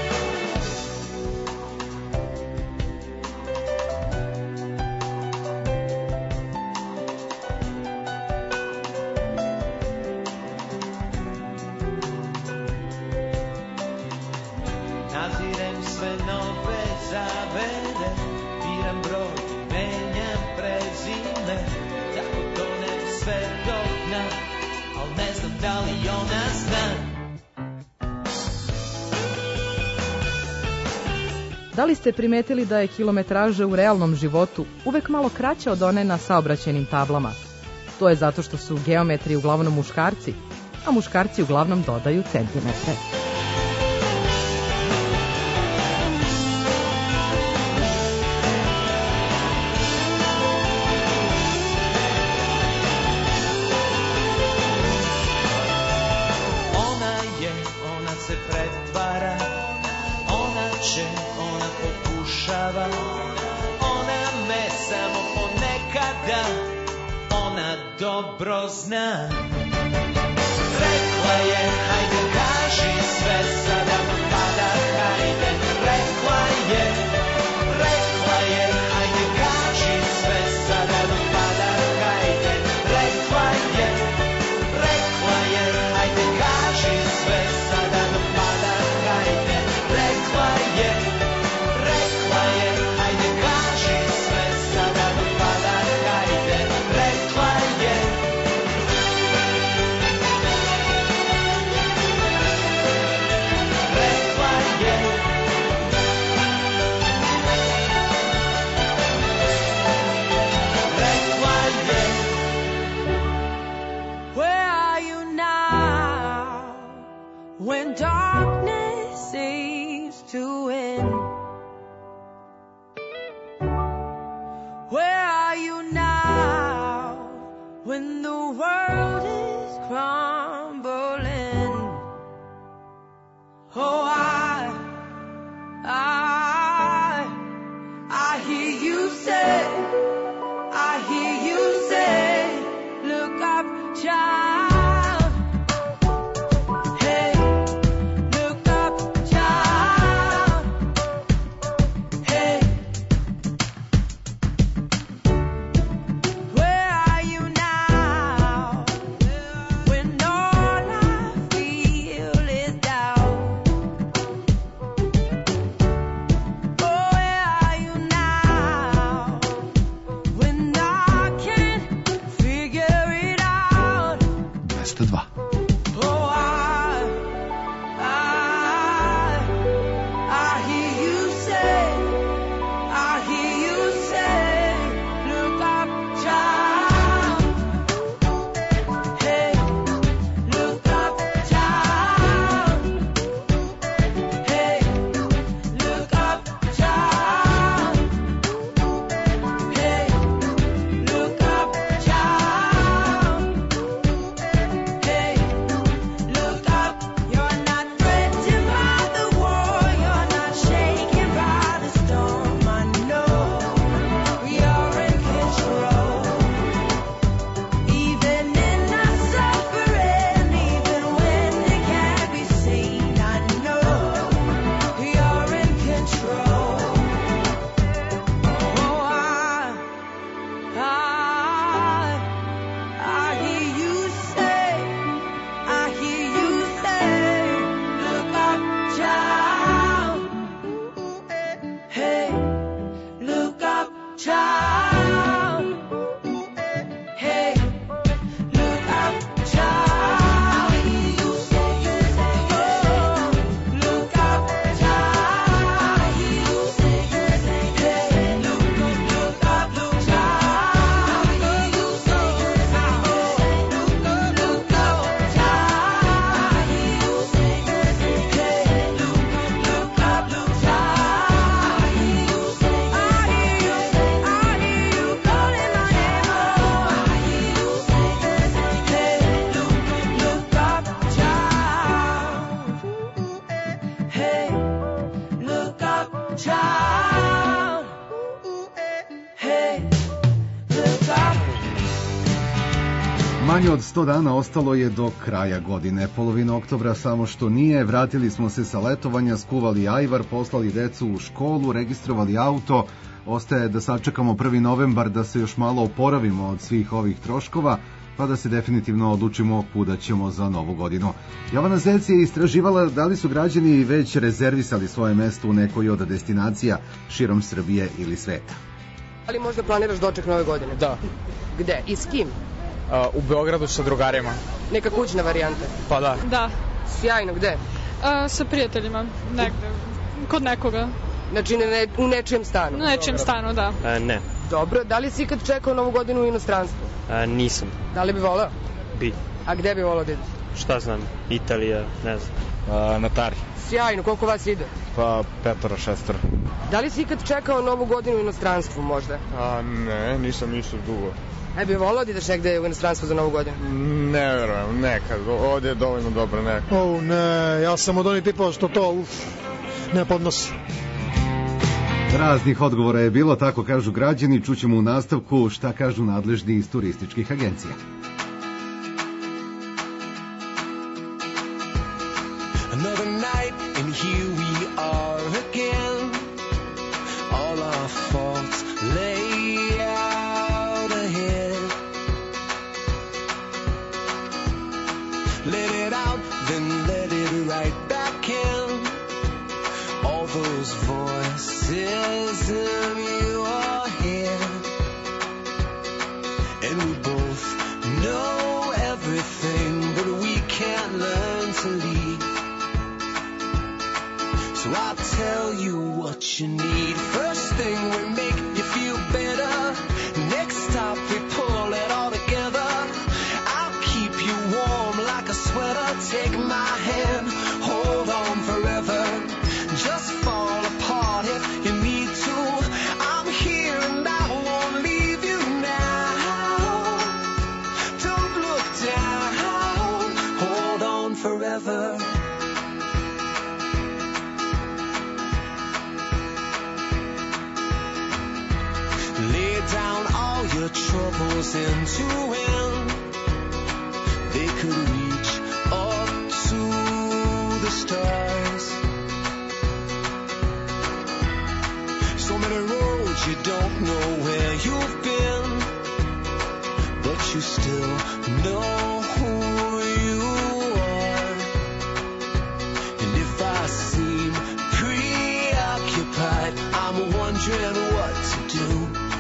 Nazirem sve nove zavere, biram broj, menjam prezime, tako tonem sve do dna, al ne znam da li ona zna. Da li ste primetili da je kilometraža u realnom životu uvek malo kraća od one na saobraćajnim tablama? To je zato što su geometri uglavnom muškarci, a muškarci uglavnom dodaju centimetre. Ona je, ona se pretvara, ona će, ona pokušava, ona me samo ponekada, ona dobro zna. Rekla je, hajde kaži sve sada do pada, hajde. Rekla je, rekla je, hajde kaži sve sada do pada, hajde. Rekla je. when darkness seems to end. Where are you now when the world is crumbling? Oh, I, I, I hear you say, I hear you say, look up, child. Manje od sto dana ostalo je do kraja godine. Polovina oktobra samo što nije, vratili smo se sa letovanja, skuvali ajvar, poslali decu u školu, registrovali auto. Ostaje da sačekamo prvi novembar da se još malo oporavimo od svih ovih troškova, pa da se definitivno odlučimo kuda ćemo za novu godinu. Jovana Zec je istraživala da li su građani već rezervisali svoje mesto u nekoj od destinacija širom Srbije ili sveta. Ali možda planiraš doček nove godine? Da. Gde? I s kim? Uh, u Beogradu sa drugarima. Neka kućna varijanta? Pa da. Da. Sjajno, gde? Uh, sa prijateljima, negde, kod nekoga. Znači ne, u nečijem stanu? U nečijem stanu, da. Uh, ne. Dobro, da li si ikad čekao novu godinu u inostranstvu? Uh, nisam. Da li bi volao? Bi. A gde bi volao da ideš? Šta znam, Italija, ne znam. Uh, na Tari. Sjajno, koliko vas ide? Pa petoro, šestoro. Da li si ikad čekao novu godinu u inostranstvu možda? A, ne, nisam ništa dugo. E bi volao da ideš negde u inostranstvu za novu godinu? Ne verujem, nekad. Ovdje je dovoljno dobro nekad. O, ne, ja sam od onih tipova što to, uf, ne podnosi. Raznih odgovora je bilo, tako kažu građani. Čućemo u nastavku šta kažu nadležni iz turističkih agencija. Another night and here we are again. All our faults lay out ahead. Let it out, then let it right back in. All those voices in your head. And we both know everything, but we can't learn to lead. So I'll tell you what you need. First thing we make you feel better. Next stop we pull it all together. I'll keep you warm like a sweater. Take my hand, forever. Lay down all your troubles into him. They could reach up to the stars. So many roads you don't know where you've been, but you still know who you are. And if I seem preoccupied, I'm wondering what to do.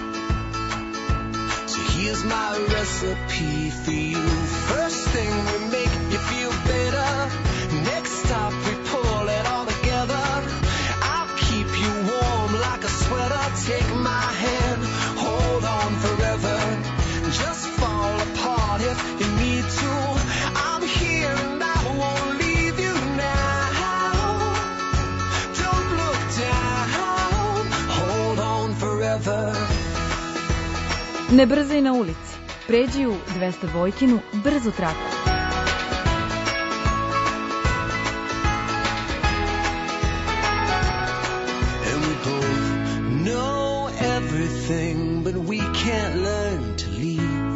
So here's my recipe for you. First thing we make you feel better. Next stop we pull it all together. I'll keep you warm like a sweater. Take my hand, hold on forever. Just fall apart if you need to. I'm here and I won't leave you now. Don't look down, hold on forever. Ne brzaj na ulici. Pređi u dvesta dvojkinu brzu traku. And we both know everything, but we can't learn to leave.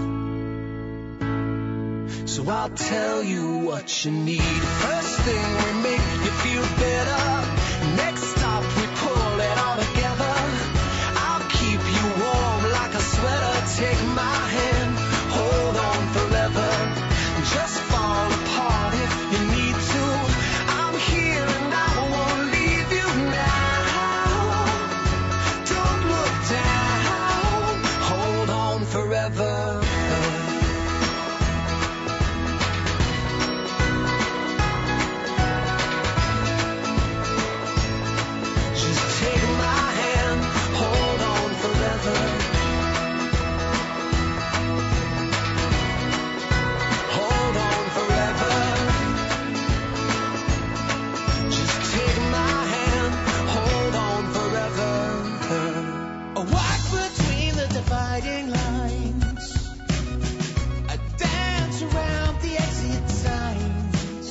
So I'll tell you what you need. First thing we make you feel better. Next stop we pull it all together. I'll keep you warm like a sweater. Take my hand, hold on forever. Just fall apart if you need to. I'm here and I won't leave you now. Don't look down, hold on forever. Just take my hand, hold on forever. Hold on forever. Just take my hand, hold on forever. A walk between the dividing lines. I dance around the exit signs.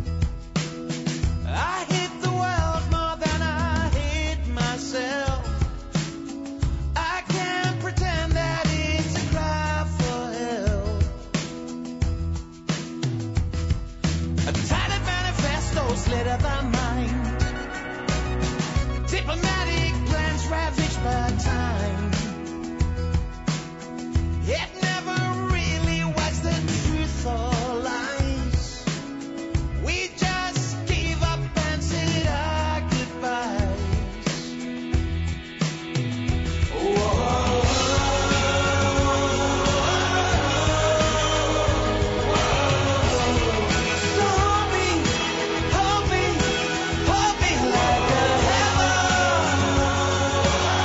I hate the world more than I hate myself. I can't pretend that it's a cry for help. A tattered manifesto slit of the mind. Diplomatic plans ravaged by time. It never really was the truth or lies. We just gave up and said our goodbyes. Hold me, hold me, hold me like a hammer.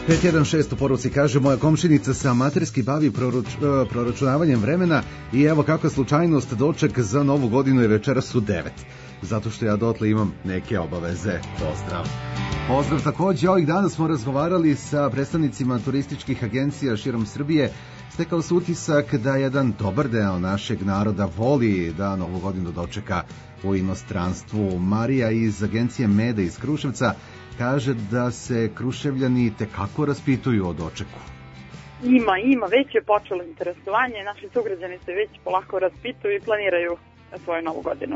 pet jedan šest u poruci kaže, moja komšinica se amaterski bavi proruč, uh, proračunavanjem vremena i evo kakva slučajnost, doček za novu godinu je večeras u devet. Zato što ja dotle imam neke obaveze. Pozdrav. Pozdrav takođe, ovih dana smo razgovarali sa predstavnicima turističkih agencija širom Srbije. Stekao se utisak da jedan dobar deo našeg naroda voli da novu godinu dočeka u inostranstvu. Marija iz agencije Meda iz Kruševca kaže da se Kruševljani tekako raspituju o dočeku. Ima, ima, već je počelo interesovanje, naši sugrađani se već polako raspituju i planiraju svoju novu godinu.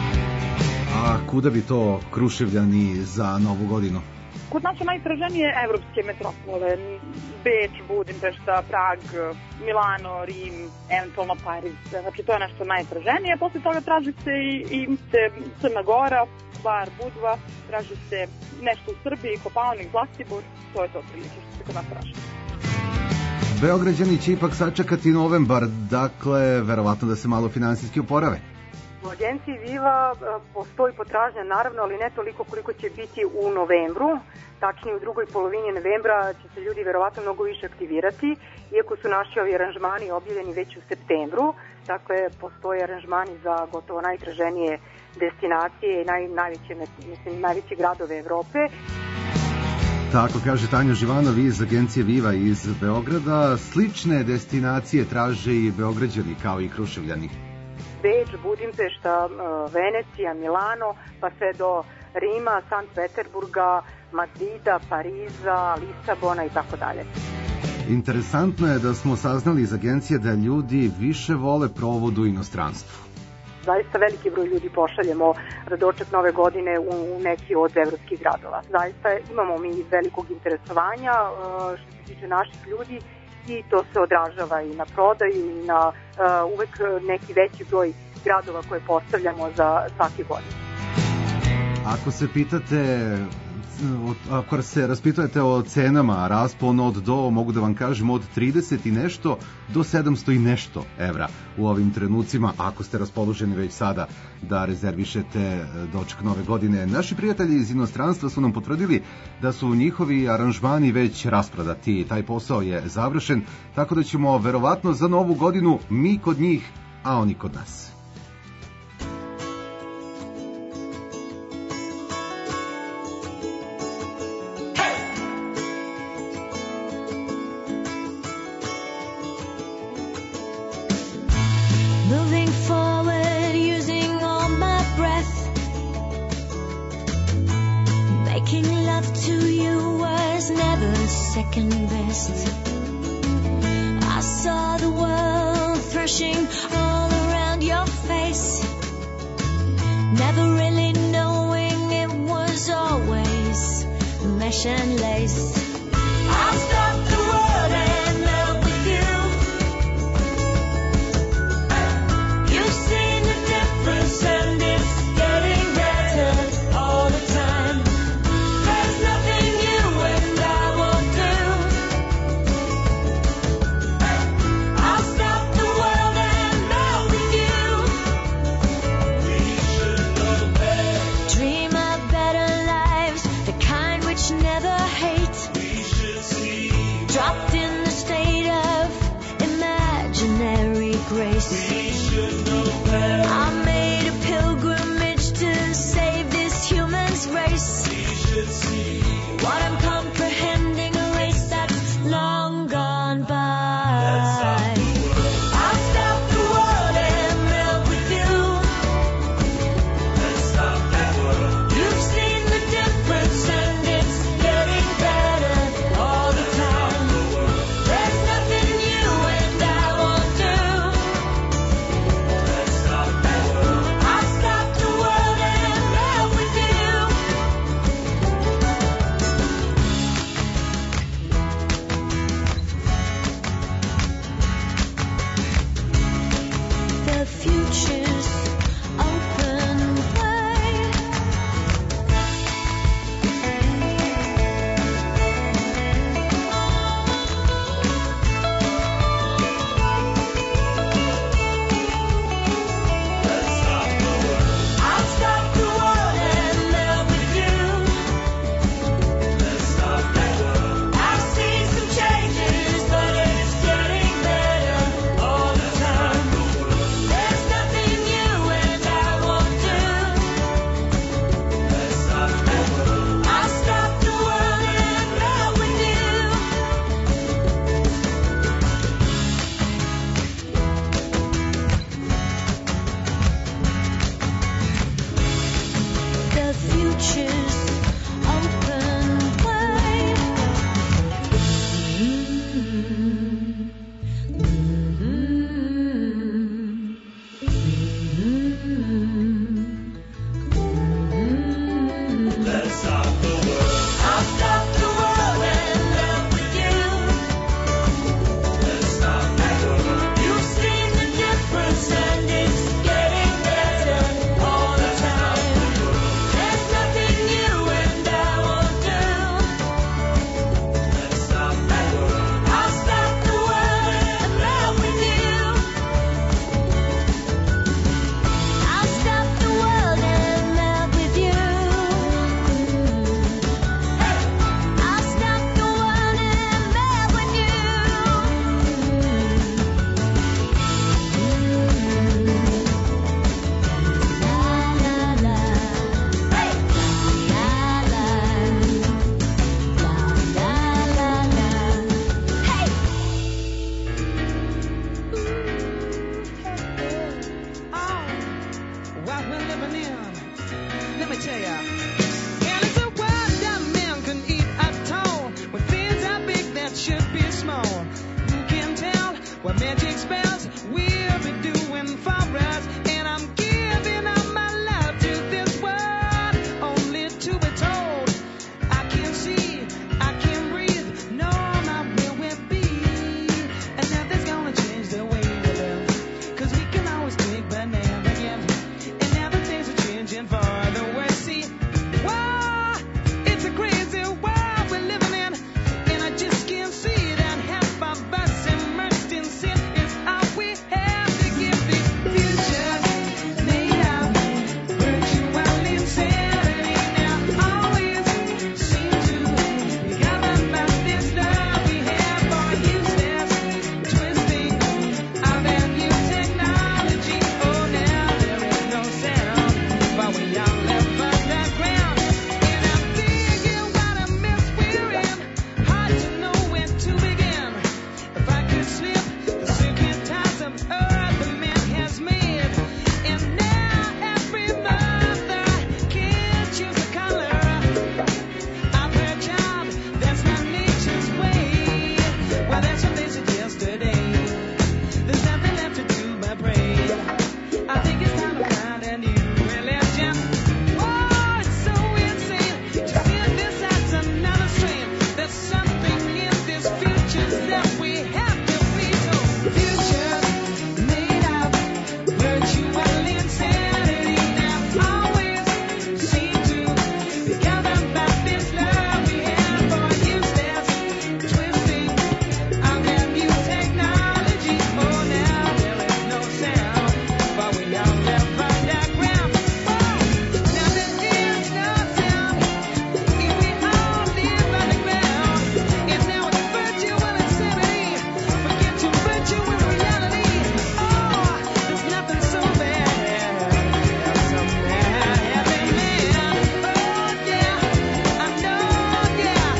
A kuda bi to Kruševljani za novu godinu? Kod nas su najtraženije evropske metropole, Beč, Budimpešta, Prag, Milano, Rim, eventualno Pariz. Znači to je nešto najtraženije. Posle toga traži se i, i se Crna Gora, Bar, Budva, traži se nešto u Srbiji, Kopaonik, Zlatibor, to je to prilike što se kod nas traži. Beograđani će ipak sačekati novembar, dakle, verovatno da se malo finansijski oporave. U agenciji Viva postoji potražnja, naravno, ali ne toliko koliko će biti u novembru. Tačnije u drugoj polovini novembra će se ljudi verovatno mnogo više aktivirati, iako su naši ovi aranžmani objavljeni već u septembru. Dakle, postoje aranžmani za gotovo najtraženije destinacije i naj, najveće, mislim, najveće gradove Evrope. Tako kaže Tanja Živanov iz agencije Viva iz Beograda. Slične destinacije traže i Beograđani kao i Kruševljani. Beč, Budimpešta, Venecija, Milano, pa sve do Rima, Sankt Peterburga, Madrida, Pariza, Lisabona i tako dalje. Interesantno je da smo saznali iz agencije da ljudi više vole provod u inostranstvu. Zaista veliki broj ljudi pošaljemo za doček nove godine u neki od evropskih gradova. Zaista imamo mi velikog interesovanja što se tiče naših ljudi i to se odražava i na prodaju i na uh, uvek neki veći broj gradova koje postavljamo za svake godine. Ako se pitate, ako se raspitujete o cenama, raspon od do, mogu da vam kažem, od trideset i nešto do sedamsto i nešto evra u ovim trenucima, ako ste raspoloženi već sada da rezervišete doček nove godine. Naši prijatelji iz inostranstva su nam potvrdili da su njihovi aranžmani već rasprodati. Taj posao je završen, tako da ćemo verovatno za novu godinu mi kod njih, a oni kod nas. Second best. I saw the world threshing all around your face, never really knowing it was always mesh and lace. I'll stop the world and melt with you. You've seen the difference and it's getting better all the time. There's nothing you and I won't do. I'll stop the world and melt with you. We should know better. Dream of better lives, the kind which never hate. We should see. Dropped in the state of imaginary grace. We should know better. I made a pilgrimage to save this human's race. We should see. What I'm comprehending, a race that's long gone by. I'll stop the world and melt with you. Let's stop that world. You've seen the difference and it's getting better all the time. There's nothing you and I won't do. future's open wide. Let's stop the world. I'll stop the world and love with you. Let's stop the world. You've seen the difference and it's getting better all the time. There's nothing you and I won't do. Let's stop the world. I'll stop the world and love with you. I'll stop the world and love with you. I'll stop the world and love with you. La la la, hey, la la, la la la la, hey. What we're living in, let me tell ya. And it's a world that man can eat at all. When things are big that should be small. Who can tell what magic spells we'll be doing for us? And I'm giving up my love to this world, only to be told I can't see, I can't breathe, no, not where we'll be. And nothing's gonna change the way we live, 'cause we can always take but never give. And now the things are changing for the worse. See, wow, it's a crazy world we're living in, and I just can't see that half of us immersed in sin is all we have to give. The future made of virtual insanity now always seem to be governed by this love we have for useless twisting of our new technology. Oh, now there is no sound, but we all live underground. And I'm thinking what a mess we're in, hard to know where to begin. If I could slip the silken ties of earth the man has made, and now every mother can choose a color of her child, that's not nature's way. Well, that's what they suggest today. There's nothing left to do but pray. I think it's time to find a new religion. Oh, it's so insane to see this as another strain. There's something in this future that we have to be told. Future made of virtual insanity now always seem to be governed by this love we have for useless twisting of their new technology. Oh, now there is no sound, but we all live underground. Oh, now there is no sound if we all live underground. And now it's virtual insanity. Forget your virtual reality. Oh, there's nothing so bad. So bad, heavy man. Oh, yeah, I know, yeah.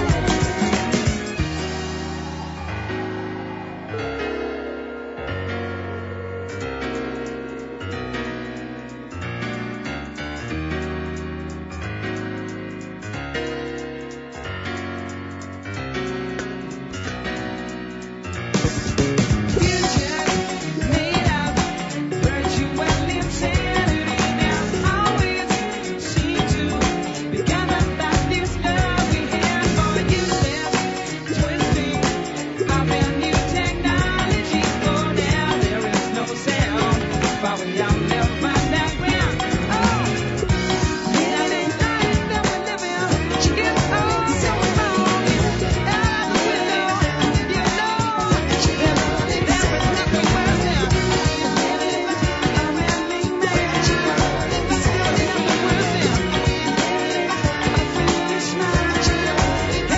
Future made of virtual insanity now always seem to be governed by this love we have for useless twisting of our new technology. Oh, now there is no sound, but we all live underground. Oh, yeah, this life that we're living, she gets all so wrong. Out the window, you know, she gets all there is nothing worse than a manly man. She gets all there is nothing worse than a foolish man. She gets all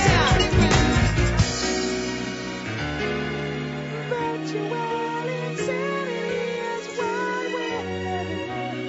virtual insanity is what we're living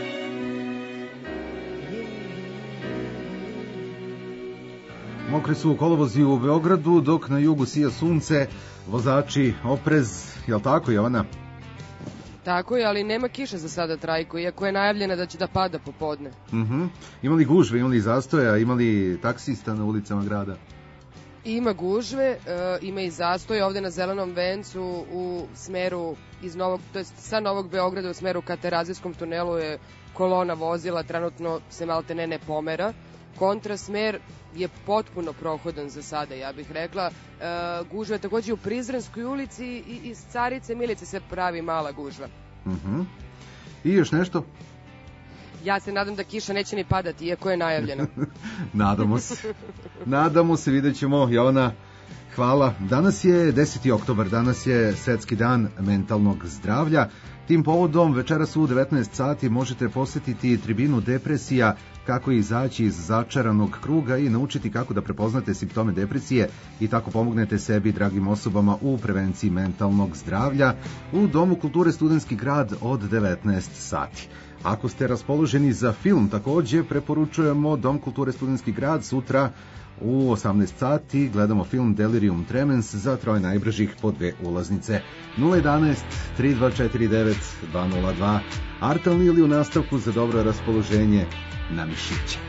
Mokri su kolovozi u Beogradu, dok na jugu sija sunce, vozači oprez, jel tako, Jovana? Tako je, ali nema kiše za sada, Trajko, iako je najavljena da će da pada popodne. Mhm. Imali gužve, imali zastoja, imali taksista na ulicama grada? Ima gužve, e, ima i zastoj ovde na Zelenom vencu u smeru iz Novog, to jest sa Novog Beograda u smeru ka Terazijskom tunelu je kolona vozila, trenutno se malte ne ne pomera. Kontrasmer je potpuno prohodan za sada, ja bih rekla. E, gužva je takođe u Prizrenskoj ulici i iz Carice Milice se pravi mala gužva. Mhm. I još nešto? Ja se nadam da kiša neće ni padati, iako je najavljena. Nadamo se. Nadamo se, vidjet ćemo. Jovana, hvala. Danas je deseti oktobar, danas je Svetski dan mentalnog zdravlja. Tim povodom večeras u devetnaest sati možete posetiti tribinu depresija, kako izaći iz začaranog kruga i naučiti kako da prepoznate simptome depresije i tako pomognete sebi i dragim osobama u prevenciji mentalnog zdravlja u Domu kulture Studentski grad od devetnaest sati. Ako ste raspoloženi za film, takođe preporučujemo Dom kulture Studentski grad sutra u osamnaest sati. Gledamo film Delirium Tremens za troje najbržih po dve ulaznice. nula jedanaest tri dva četiri devet dva nula dva. Artalni ili u nastavku za dobro raspoloženje na mišiće.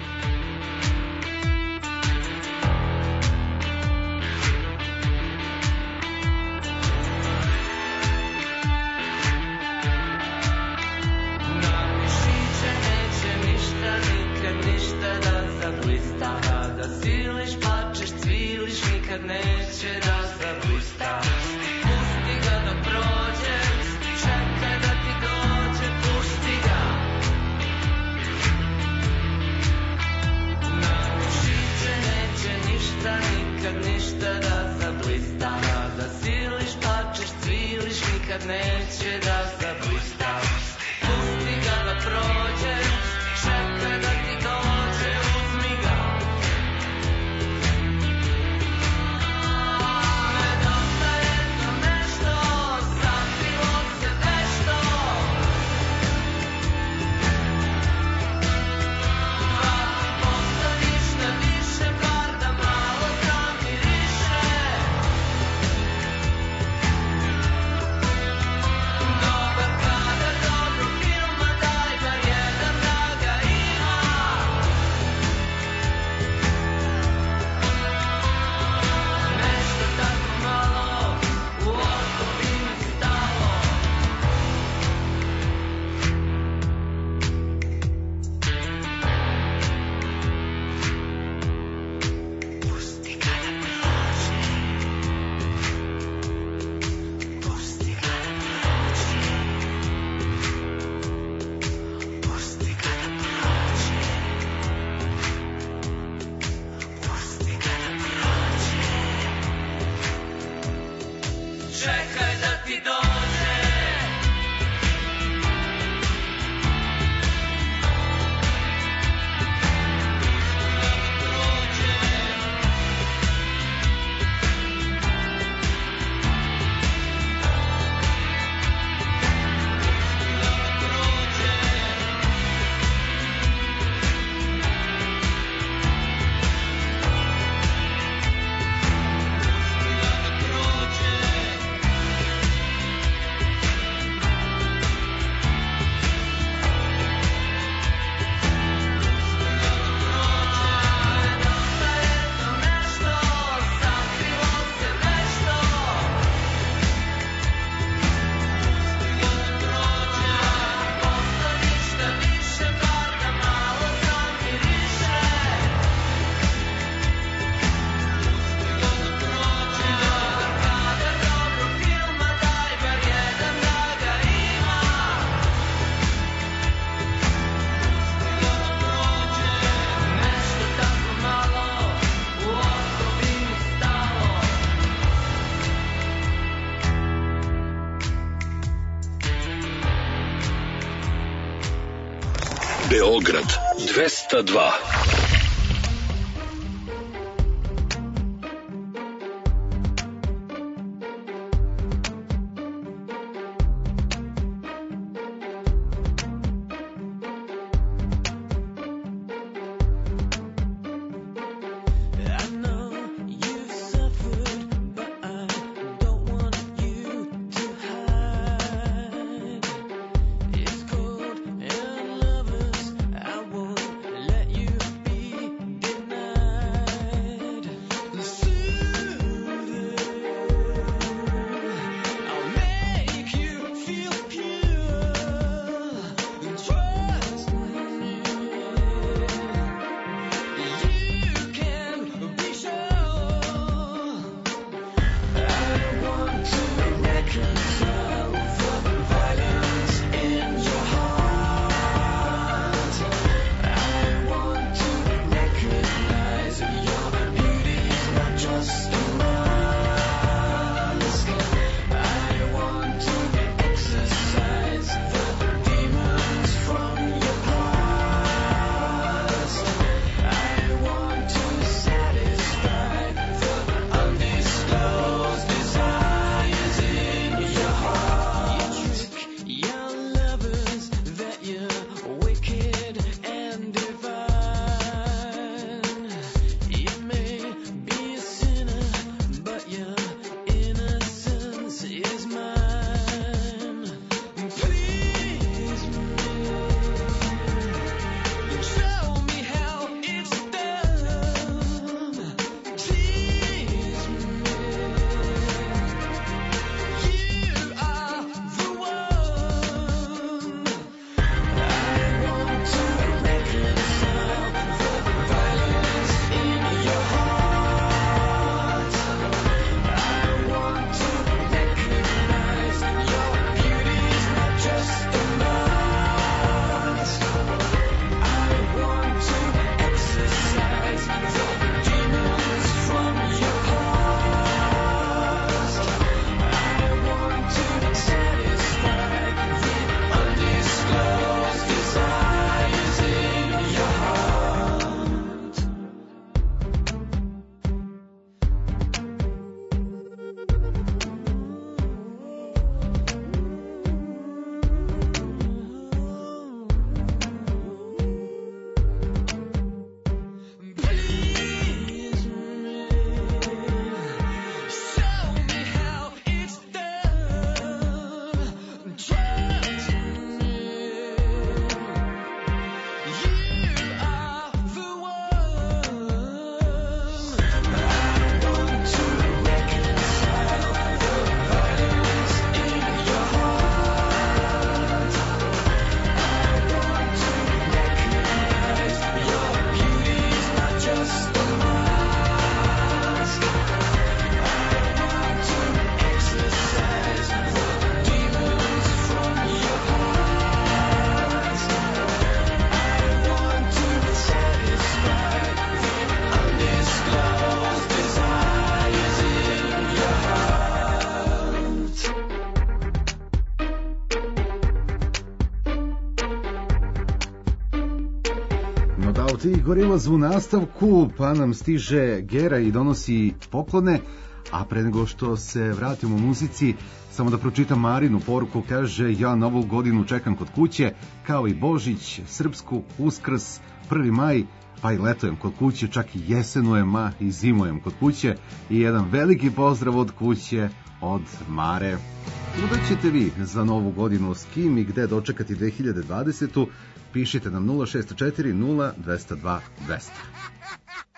Beograd dvesta dva. I know you've suffered, but I don't want you to hide. ti Gorilas u nastavku, pa nam stiže Gera i donosi poklone, a pre nego što se vratimo u muzici, samo da pročitam Marinu poruku, kaže: ja novu godinu čekam kod kuće, kao i Božić, Srpsku, Uskrs, prvi maj, pa i letujem kod kuće, čak i jesenujem, a i zimujem kod kuće, i jedan veliki pozdrav od kuće, od Mare. Kuda ćete vi za novu godinu, s kim i gde dočekati dve hiljade dvadesetu? Pišite nam nula šest četiri nula dva zero dva dva zero zero.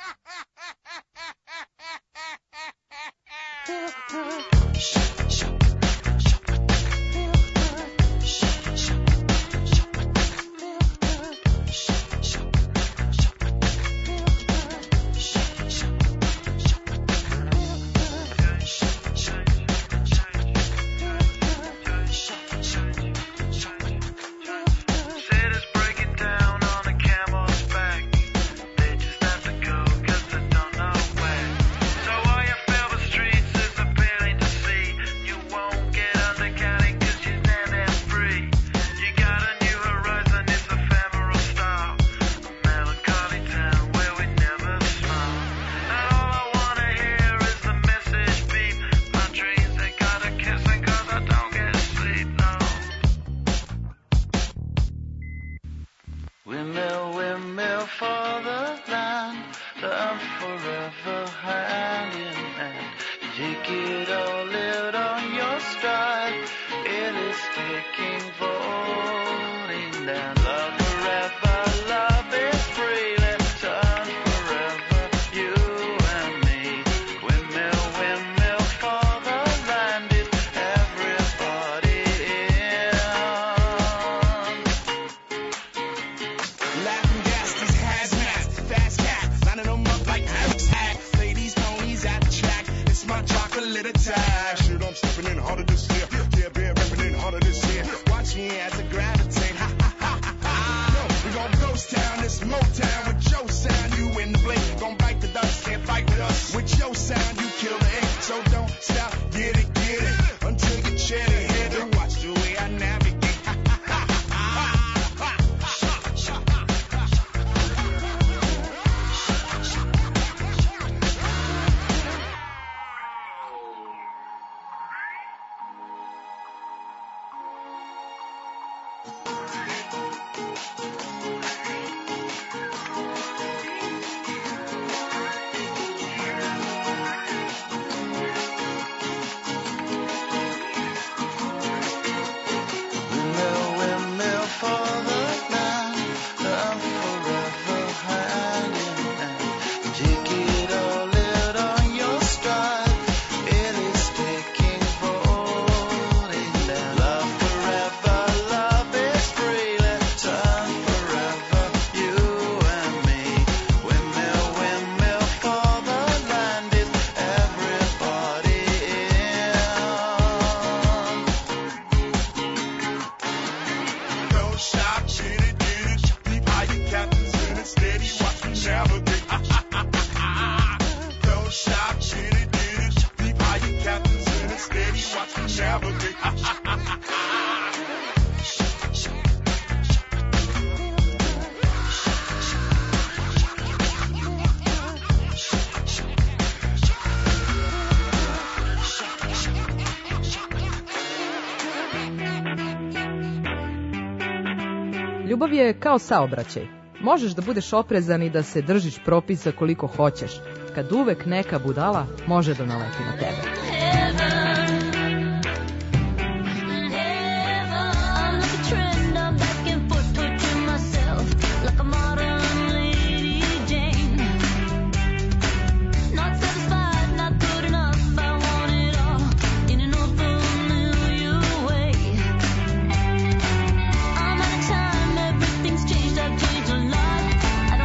Ljubav je kao saobraćaj. Možeš da budeš oprezan i da se držiš propisa koliko hoćeš, kad uvek neka budala može da naleti na tebe.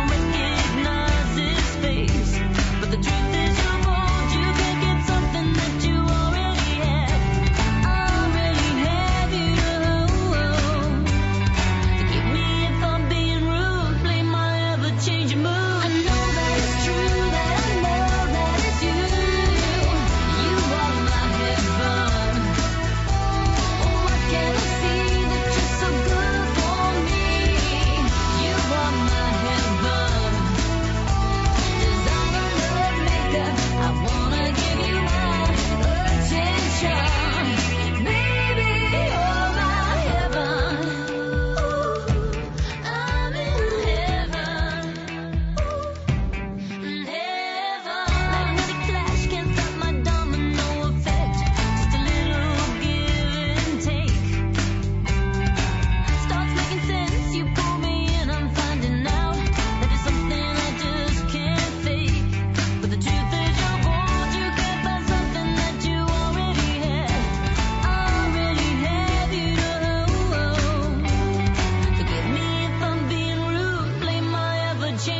But the truth is, you won't, you can't get something that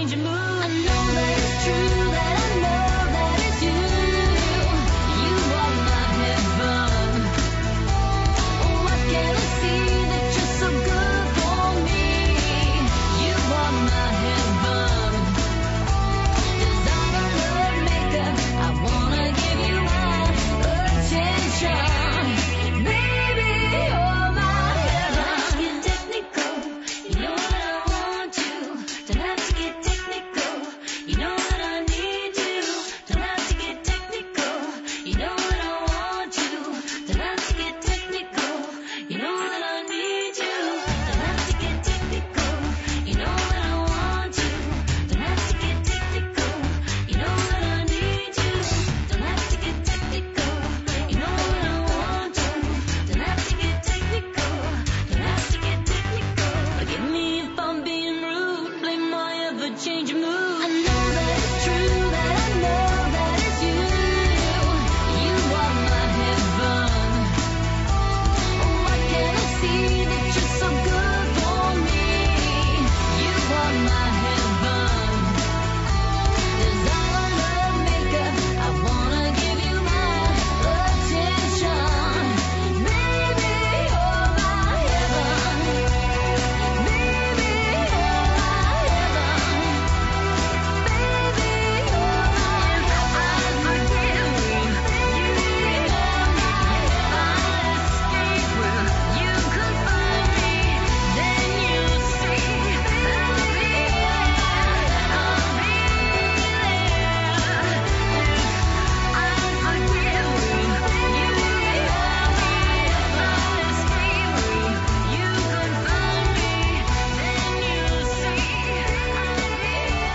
change your mood. I know that it's true, that I know that it's you. You are my heaven. What can I see that you're so good for me? You are my heaven. Designer, love maker, I wanna give you my attention. Baby, you're my heaven. Get technical, you know what I want to. Don't have to get technical, you know what I need to. Don't have to get technical, you know what I want to. Don't have to get technical, you know what I need to. Don't have to get technical, you know what I want to. Don't have to get technical, you know what I need to. Don't have to get technical, you know what I want to. Don't have to get technical, don't have to get technical. Forgive me if I'm being rude, blame my ever-changing mood. I know that it's true, that I know that it's you. You are my heaven. What can I see that you're so good for me? You are my heaven. Designer, love maker, I wanna give you my attention. Baby, you're my heaven. Baby, you're my heaven. Baby, you're my I forgive you. You are my escape route. You confirm me, then you see I'll be there. I'll be there. I forgive you. You are my escape route. You confirm me, then you see I'll be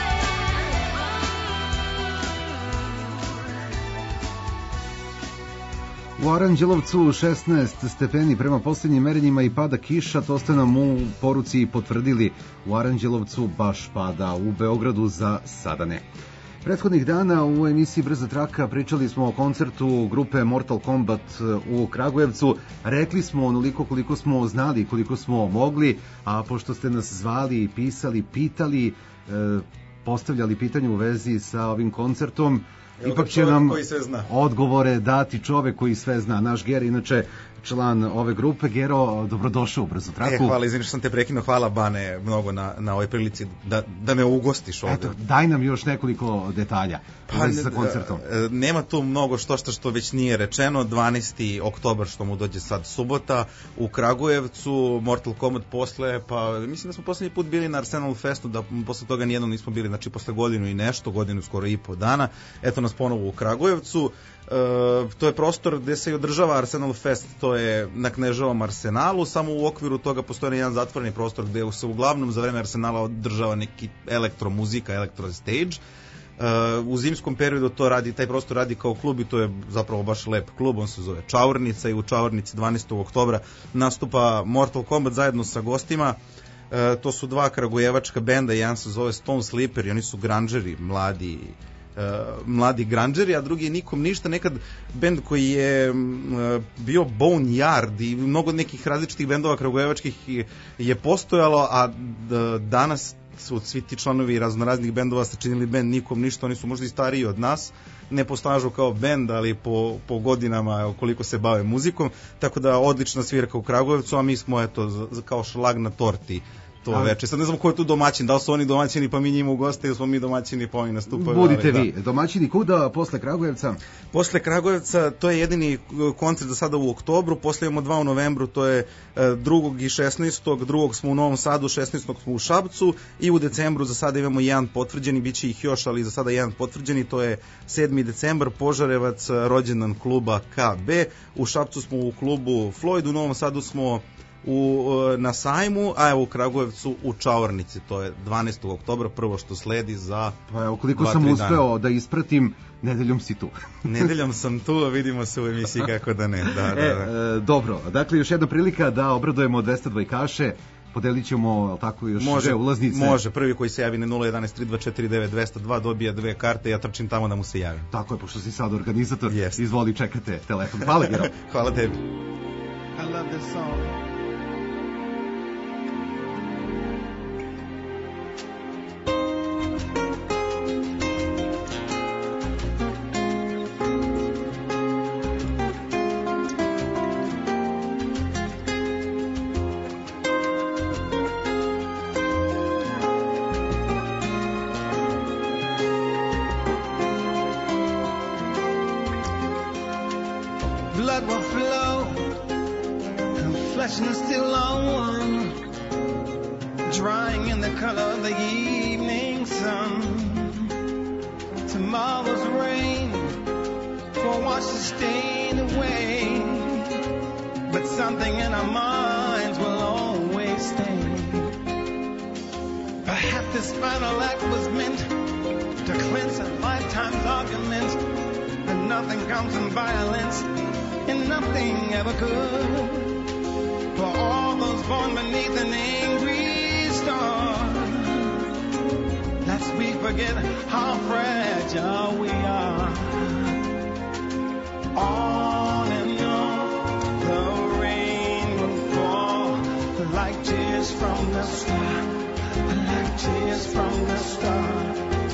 U Aranđelovcu šesnaest stepeni prema posljednjim merenjima i pada kiša, to ste nam u poruci i potvrdili. U Aranđelovcu baš pada, u Beogradu za sada ne. Prethodnih dana u emisiji Brza traka pričali smo o koncertu grupe Mortal Kombat u Kragujevcu. Rekli smo onoliko koliko smo znali, koliko smo mogli, a pošto ste nas zvali, pisali, pitali, e, postavljali pitanje u vezi sa ovim koncertom, Evo ipak ga će čovek nam koji sve zna. odgovore dati čovek koji sve zna. Naš Gero, inače član ove grupe. Gero, dobrodošao u Brzu traku. E, hvala, izvini što sam te prekinuo, hvala Bane mnogo na, na ovoj prilici da, da me ugostiš ovde. Eto, daj nam još nekoliko detalja u Pa, vezi sa koncertom. e, nema tu mnogo što što što već nije rečeno. dvanaesti oktobar, što mu dođe sad subota, u Kragujevcu, Mortal Kombat posle, pa mislim da smo poslednji put bili na Arsenal Festu, da posle toga nijednom nismo bili, znači posle godinu i nešto, godinu skoro i po dana, eto nas ponovo u Kragujevcu. E, to je prostor gde se i održava Arsenal Fest, to je na Kneževom Arsenalu, samo u okviru toga postoji jedan zatvoreni prostor gde se uglavnom za vreme Arsenala održava neki elektromuzika, elektro stage. Uh, u zimskom periodu to radi, taj prostor radi kao klub i to je zapravo baš lep klub, on se zove Čaurnica i u Čaurnici dvanaestog oktobra nastupa Mortal Kombat zajedno sa gostima. Uh, to su dva kragujevačka benda, jedan se zove Stone Sleeper i oni su granđeri, mladi Uh, mladi granđeri, a drugi je Nikom ništa, nekad bend koji je uh, bio Bone Yard i mnogo nekih različitih bendova kragujevačkih je postojalo, a d- danas su svi ti članovi raznoraznih bendova sačinili bend Nikom ništa, oni su možda i stariji od nas, ne po stažu kao bend, ali po, po godinama koliko se bave muzikom, tako da odlična svirka u Kragujevcu, a mi smo eto z- z- kao šlag na torti to Ali- veče. Sad ne znam ko je tu domaćin, da li su oni domaćini pa mi njima u goste ili smo mi domaćini pa oni nastupaju. Budite ali, da. vi domaćini kuda posle Kragujevca? Posle Kragujevca to je jedini koncert za sada u oktobru, posle imamo dva u novembru, to je drugog i šesnaestog drugog smo u Novom Sadu, šesnaestog smo u Šapcu i u decembru za sada imamo jedan potvrđeni, bit će ih još, ali za sada jedan potvrđeni, to je sedmi decembar, Požarevac, rođendan kluba K B, u Šapcu smo u klubu Floyd, u Novom Sadu smo u, na sajmu, a evo u Kragujevcu u Čaurnici, to je dvanaestog oktobra, prvo što sledi za Pa evo, koliko dva, sam tri uspeo dana. da ispratim, nedeljom si tu. Nedeljom sam tu, a vidimo se u emisiji kako da ne. Da, da, da. E, e, dobro, dakle još jedna prilika da obradujemo dvesta dvojkaše, podelit ćemo tako još Može, dve ulaznice. može, prvi koji se javi na nula jedan tri dva četiri devet dva zero dva dobija dve karte, ja trčim tamo da mu se javim. Tako je, pošto si sad organizator, Yes. izvoli, čekate telefon. Hvala, Gero. Hvala tebi. I love this song. passion is still on, drying in the color of the evening sun. Tomorrow's rain will wash the stain away, but something in our minds will always stay. Perhaps this final act was meant to cleanse a lifetime's argument, and nothing comes from violence, and nothing ever could. For all those born beneath an angry star, lest we forget how fragile we are. On and on, the rain will fall like tears from the sky, like tears from the star.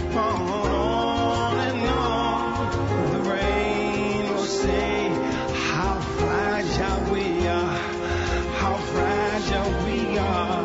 On and on, the rain will say how fragile we are, how fragile we are.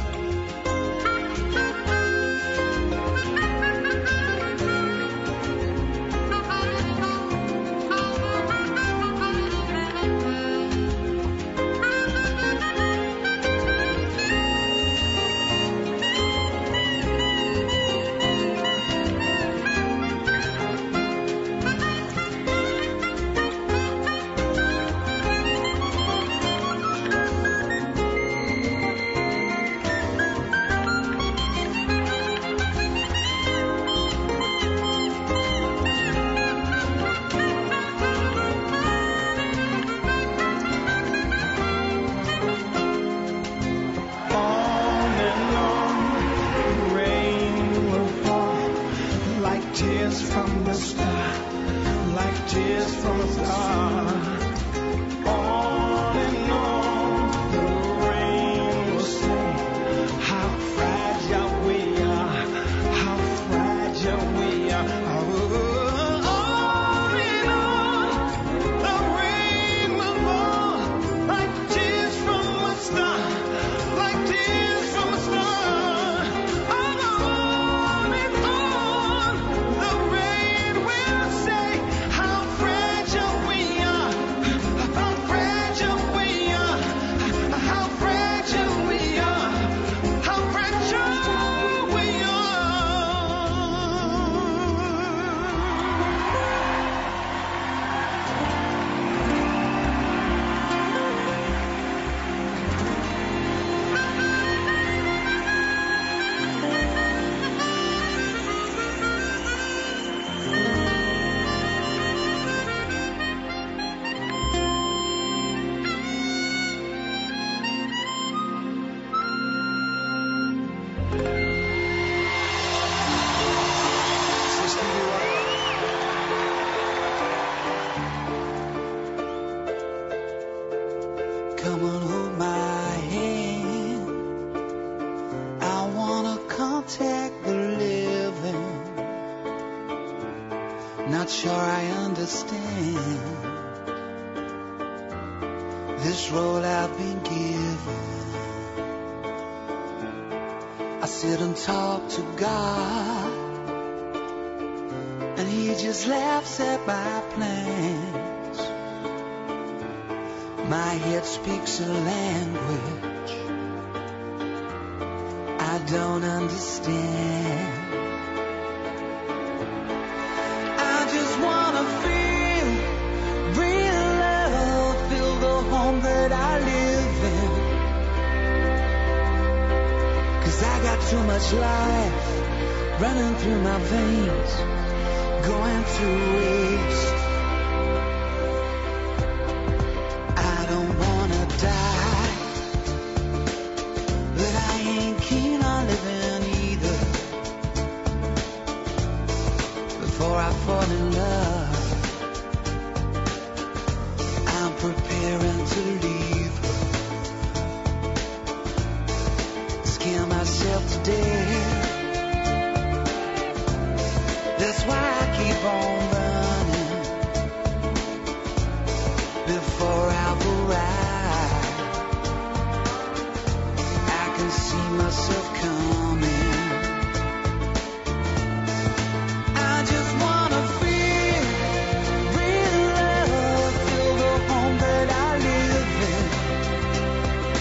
Tears from the star, like tears from a star. On and on, the rain will say how fragile we are, how fragile we are. Oh, on and on, the rain will fall like tears from a star, like tears from a star. Come on, hold my hand. I wanna contact the living. Not sure I understand this role I've been given. I sit and talk to God, and He just laughs at my plans. My head speaks a language I don't understand. I just wanna feel real love, feel the home that I live in. 'Cause I got too much life running through my veins, going to waste. Die, but I ain't keen on living either. Before I fall in love, I'm preparing to leave her. Scare myself to death. That's why I keep on running before I've arrived. See myself coming. I just wanna feel real love, feel the home that I live in.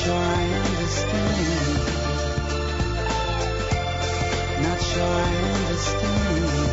sure I understand. Not sure I understand.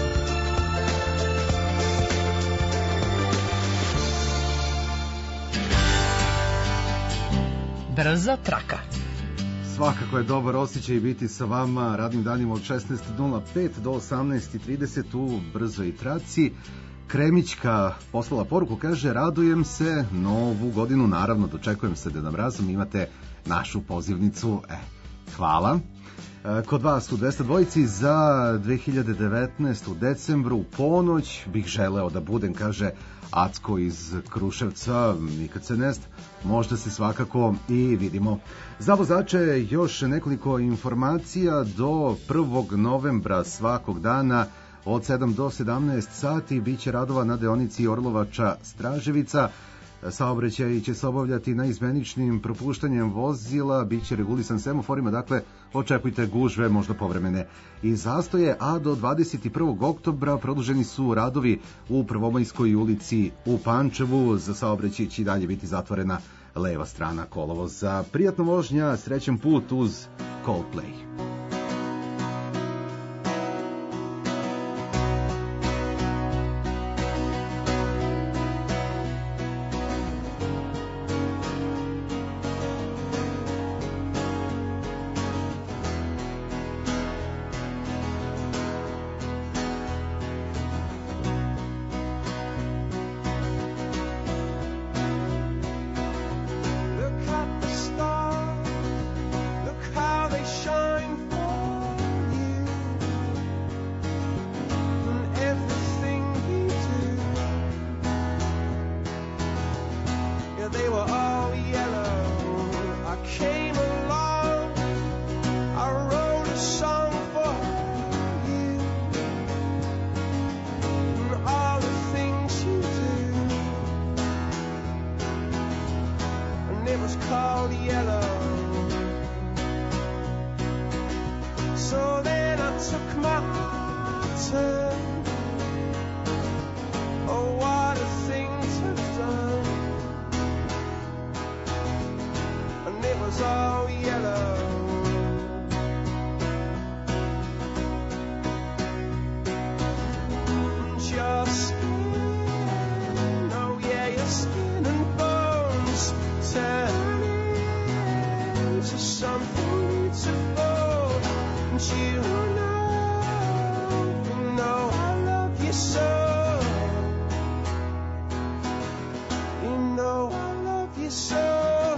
Brza traka. Svakako je dobar osjećaj biti sa vama radnim danima od šesnaest nula pet do osamnaest trideset u brzoj traci. Kremićka poslala poruku, kaže: radujem se novu godinu, naravno dočekujem se Deda Mrazom, imate našu pozivnicu. E, hvala. E, kod vas u dvesta dvojici za dve hiljade devetnaeste u decembru u ponoć bih želeo da budem, kaže Acko iz Kruševca, nikad se nest, možda se svakako i vidimo. Za vozače još nekoliko informacija. Do prvog novembra svakog dana od sedam do sedamnaest sati biće radova na deonici Orlovača Straževica. Saobraćaj će se obavljati na izmeničnim propuštanjem vozila, biće regulisan semaforima, dakle očekujte gužve, možda povremene i zastoje, a do dvadeset prvog oktobra produženi su radovi u Prvomajskoj ulici u Pančevu. Za saobraćaj će i dalje biti zatvorena leva strana kolovoza. Prijatna vožnja, srećan put uz Coldplay. Look at the stars, look how they shine for you, and everything you do. Yeah, they were all yellow. I came along, I wrote a song for you, and all the things you do. And it was called yellow. So then I took my turn. Oh, what a thing to have done. And it was all yellow. And your skin, oh yeah, your skin and bones turn into something beautiful. And you know, you know I love you so. You know I love you so.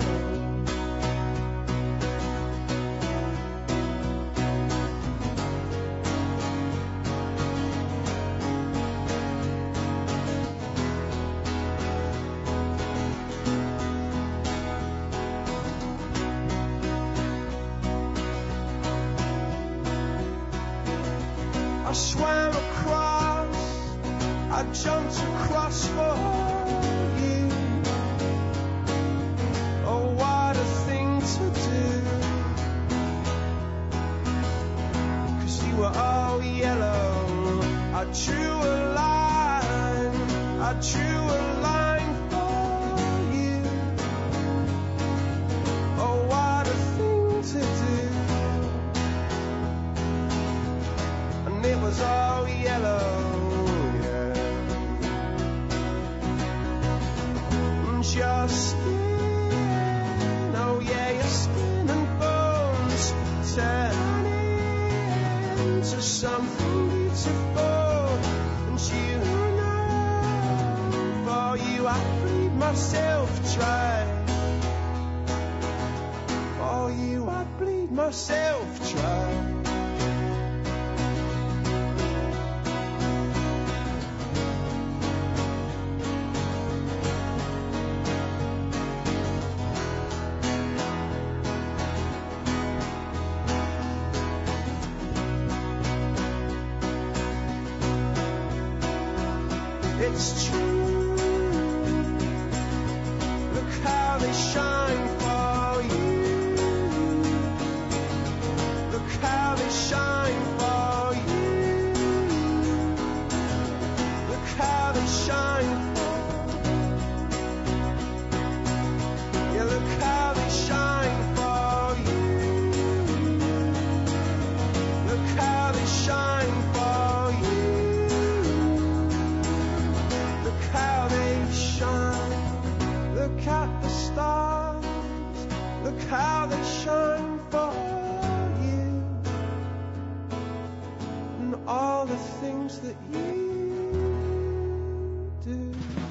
I swam across, I jumped across for you. Oh, what a thing to do. 'Cause you were all yellow. I drew a line, I drew a line for you. Oh, what a thing to do. And it was all yellow, yeah. And your skin, oh yeah, your skin and bones turn into something beautiful. And you know, for you I bleed myself dry. For you I bleed myself dry. It's true. Look how they shine for you. Look how they shine for you. Look how they shine for. Yeah, look how they shine. Look at the stars, look how they shine for you, and all the things that you do.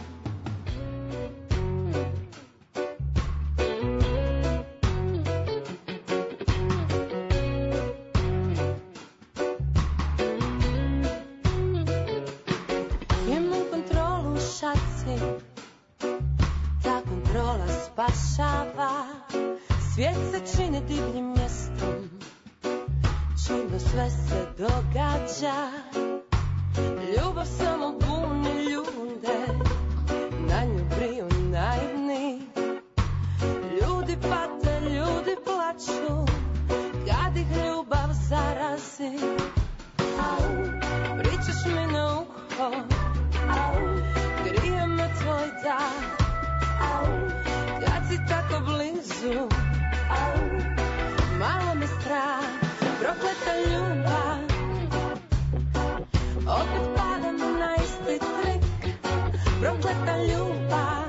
Imam kontrolu u šaci, ta kontrola spašava. Svijet se čini divljim mjestom, čudno sve se događa. Ljubav samo buni ljude, na nju briju naivni. Ljudi pate, ljudi plaču, kad ih ljubav zarazi. Au, pričaš mi na uho, au, grije me tvoj dah. Au, kad si tako blizu, au, malo me strah, prokleta ljubav. Opet padam na isti trik, prokleta ljubav.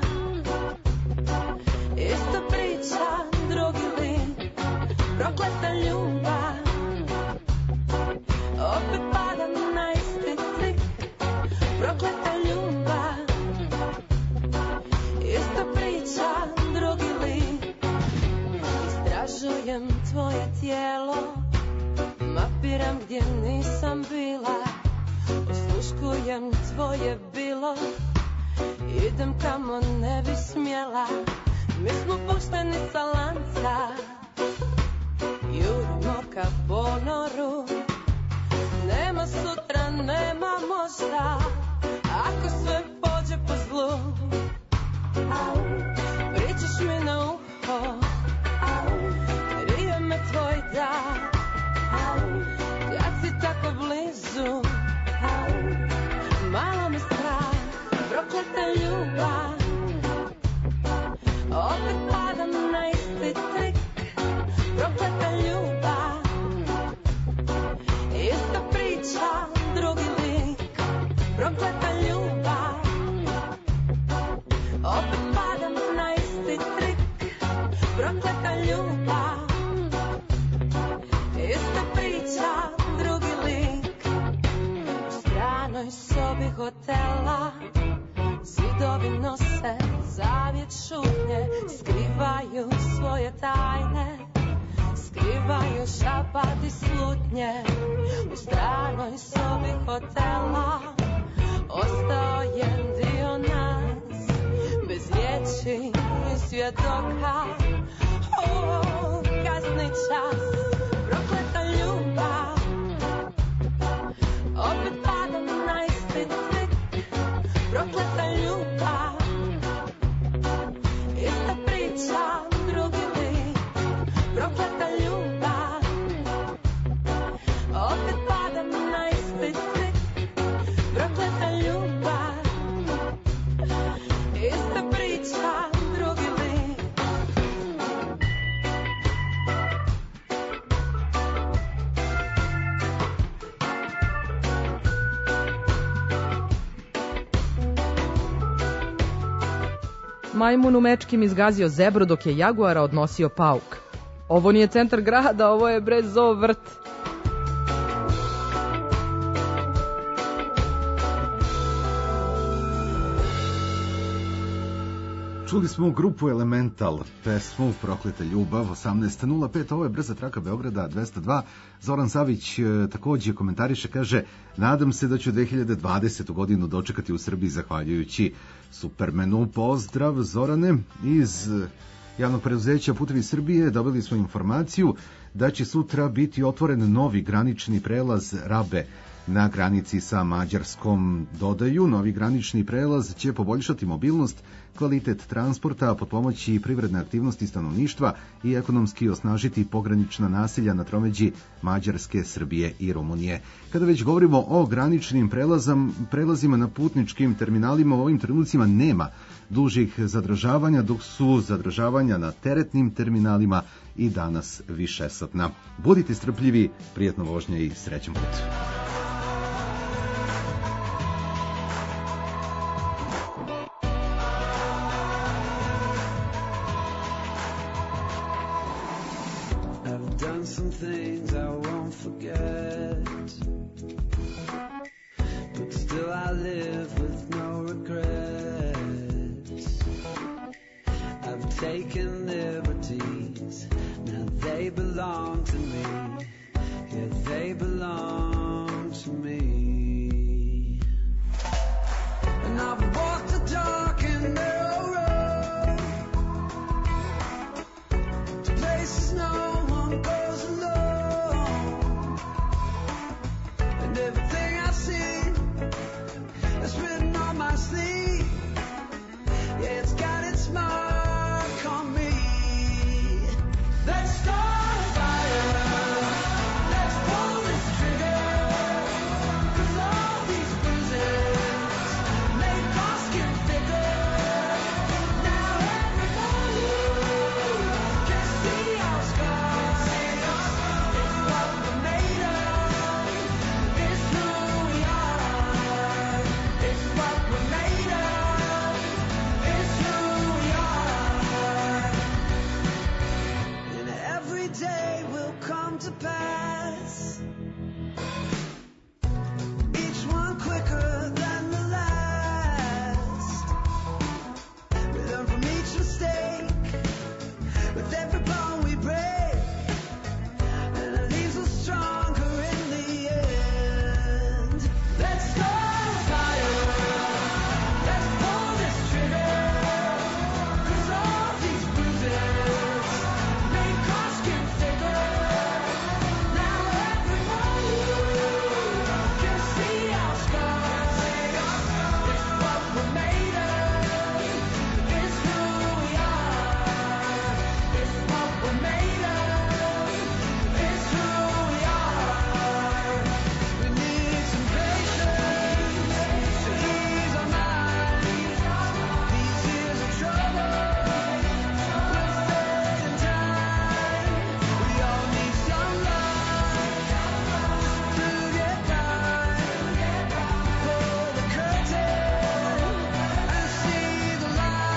Ista priča, drugi lik, prokleta ljubav. Opet padam na isti trik, prokleta ljubav. Ista priča, drugi lik. Istražujem tvoje tijelo, mapiram gdje nisam bila. Osluškujem tvoje bilo, idem kamo ne bi smjela. Mi smo pušteni sa lanca, jurimo ka ponoru. Nema sutra, nema možda, ako sve pođe po zlu. Au, pričaš mi na uho, au, rije me tvoj dah. Au, kad si tako blizu, au, malo me strah, prokleta ljubav. Opet padam na isti trik, prokleta ljubav. Ista priča, drugi lik, prokleta ljubav. Opet padam na isti trik, prokleta ljubav. Ista priča, drugi lik. U stranoj sobi hotela zidovi nose zavjet šutnje, skrivaju svoje tajne, skrivaju šapat i slutnje. U stranoj sobi hotela ostao je dio nas, bez riječi i svjedoka. O, kasni čas, prokleta ljubav. Opet padam na isti trik, prokleta ljubav. Ista priča, drugi lik, prokleta ljubav. Opet padam na isti trik, prokleta ljubav. Ista priča, drugi lik. Majmun u Mečkim izgazio zebru dok je jaguara odnosio pauk. Ovo nije centar grada, ovo je bre zoo vrt. Čuli smo grupu Elemental, pesmu Prokleta ljubav, osamnaest nula pet, ovo je brza traka Beograda dvesta dva. Zoran Savić e, takođe komentariše, kaže, nadam se da ću dve hiljade dvadesetu godinu dočekati u Srbiji zahvaljujući Supermanu. Pozdrav Zorane. Iz javnog preduzeća Putevi Srbije dobili smo informaciju da će sutra biti otvoren novi granični prelaz Rabe na granici sa Mađarskom. Dodaju, novi granični prelaz će poboljšati mobilnost, kvalitet transporta, potpomoći privredne aktivnosti stanovništva i ekonomski osnažiti pogranična naselja na tromeđi Mađarske, Srbije i Rumunije. Kada već govorimo o graničnim prelazam, prelazima na putničkim terminalima, u ovim trenucima nema dužih zadržavanja, dok su zadržavanja na teretnim terminalima i danas višesatna. Budite strpljivi, prijatno vožnje i srećan put. done some things I won't forget, but still I live with no regrets. I've taken liberties, now they belong to me. Yeah, they belong to me. And I've walked the dark and narrow road to places no one goes alone. And everything I've seen is written on my sleeve. Yeah, it's got its mark on me. Let's start a fire. Let's pull this trigger. 'Cause all these bruises make our skin thicker. Now everybody can see our scars. It's what we're made of. It's who we are. It's what we're made of. It's who we are. And every day will come to pass, each one quicker than the last. We learn from each mistake, with every bone we break, and it leaves us stronger in the end. Let's start a fire. Let's pull this trigger. 'Cause all these bruises make our skin thicker. Now everybody can see our scars. It's what we're made of. It's who we are. It's what we're made of. It's who we are. We need some patience to ease our minds. These years of trouble will fade in time. We all need some love to get by. Pull the curtain and see the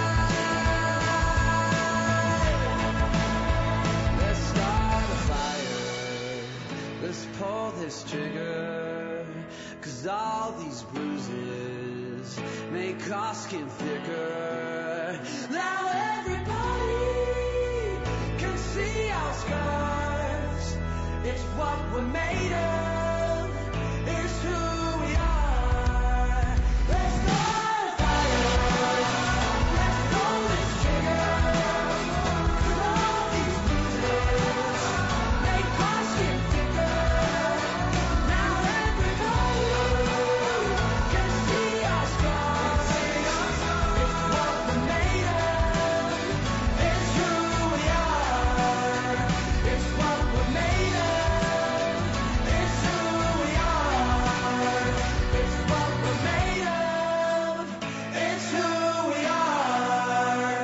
light. Let's start a fire. Let's pull this trigger. 'Cause all these bruises make our skin thicker. Now everybody can see our scars. It's what we're made of. It's who we are. Let's start a fire. Let's pull this trigger. 'Cause all these bruises make our skin thicker. Now everybody can see our scars. It's what we're made of. It's who we are. It's what we're made of. It's who we are. It's what we're made of. It's who we are.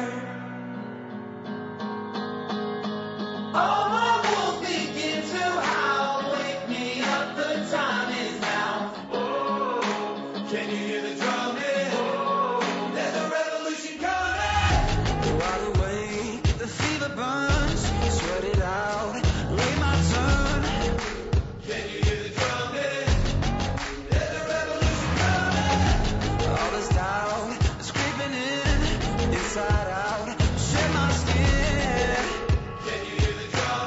Oh, my wolf begin to howl. Wake me up, the time is now. Oh, can you hear the drumming? Oh, there's a revolution coming. Wide awake, the fever burns. Sweat it out, wait my turn. Can you hear the drumming? There's a revolution coming. All this doubt is creeping in, inside out. Shed my skin. Can you hear the drumming?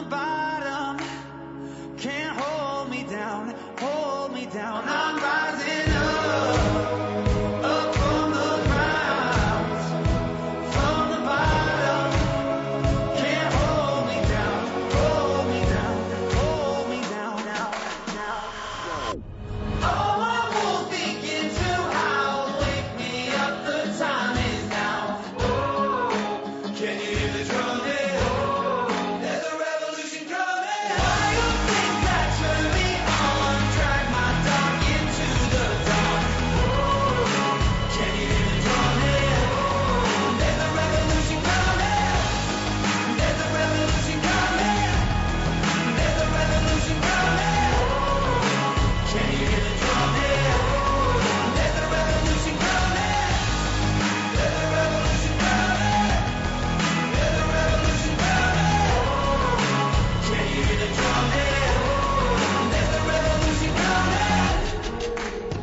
the bottom. Can't hold me down, hold me down. I'm rising up, up from the ground, from the bottom. Can't hold me down, hold me down, hold me down, down, down. Oh, I won't begin to howl, wake me up, the time is now. Oh, can you hear the drumming? Oh, there's a revolution coming. Why you think that turn me on, drag my dog into the dark? Oh, can you hear the drumming? Oh, there's a revolution coming. There's a revolution coming. There's a revolution coming. Oh, can you hear the drumming? Oh, there's a revolution coming. There's a revolution coming. There's a revolution coming. Oh, can you hear the drumming? Oh, there's a revolution coming.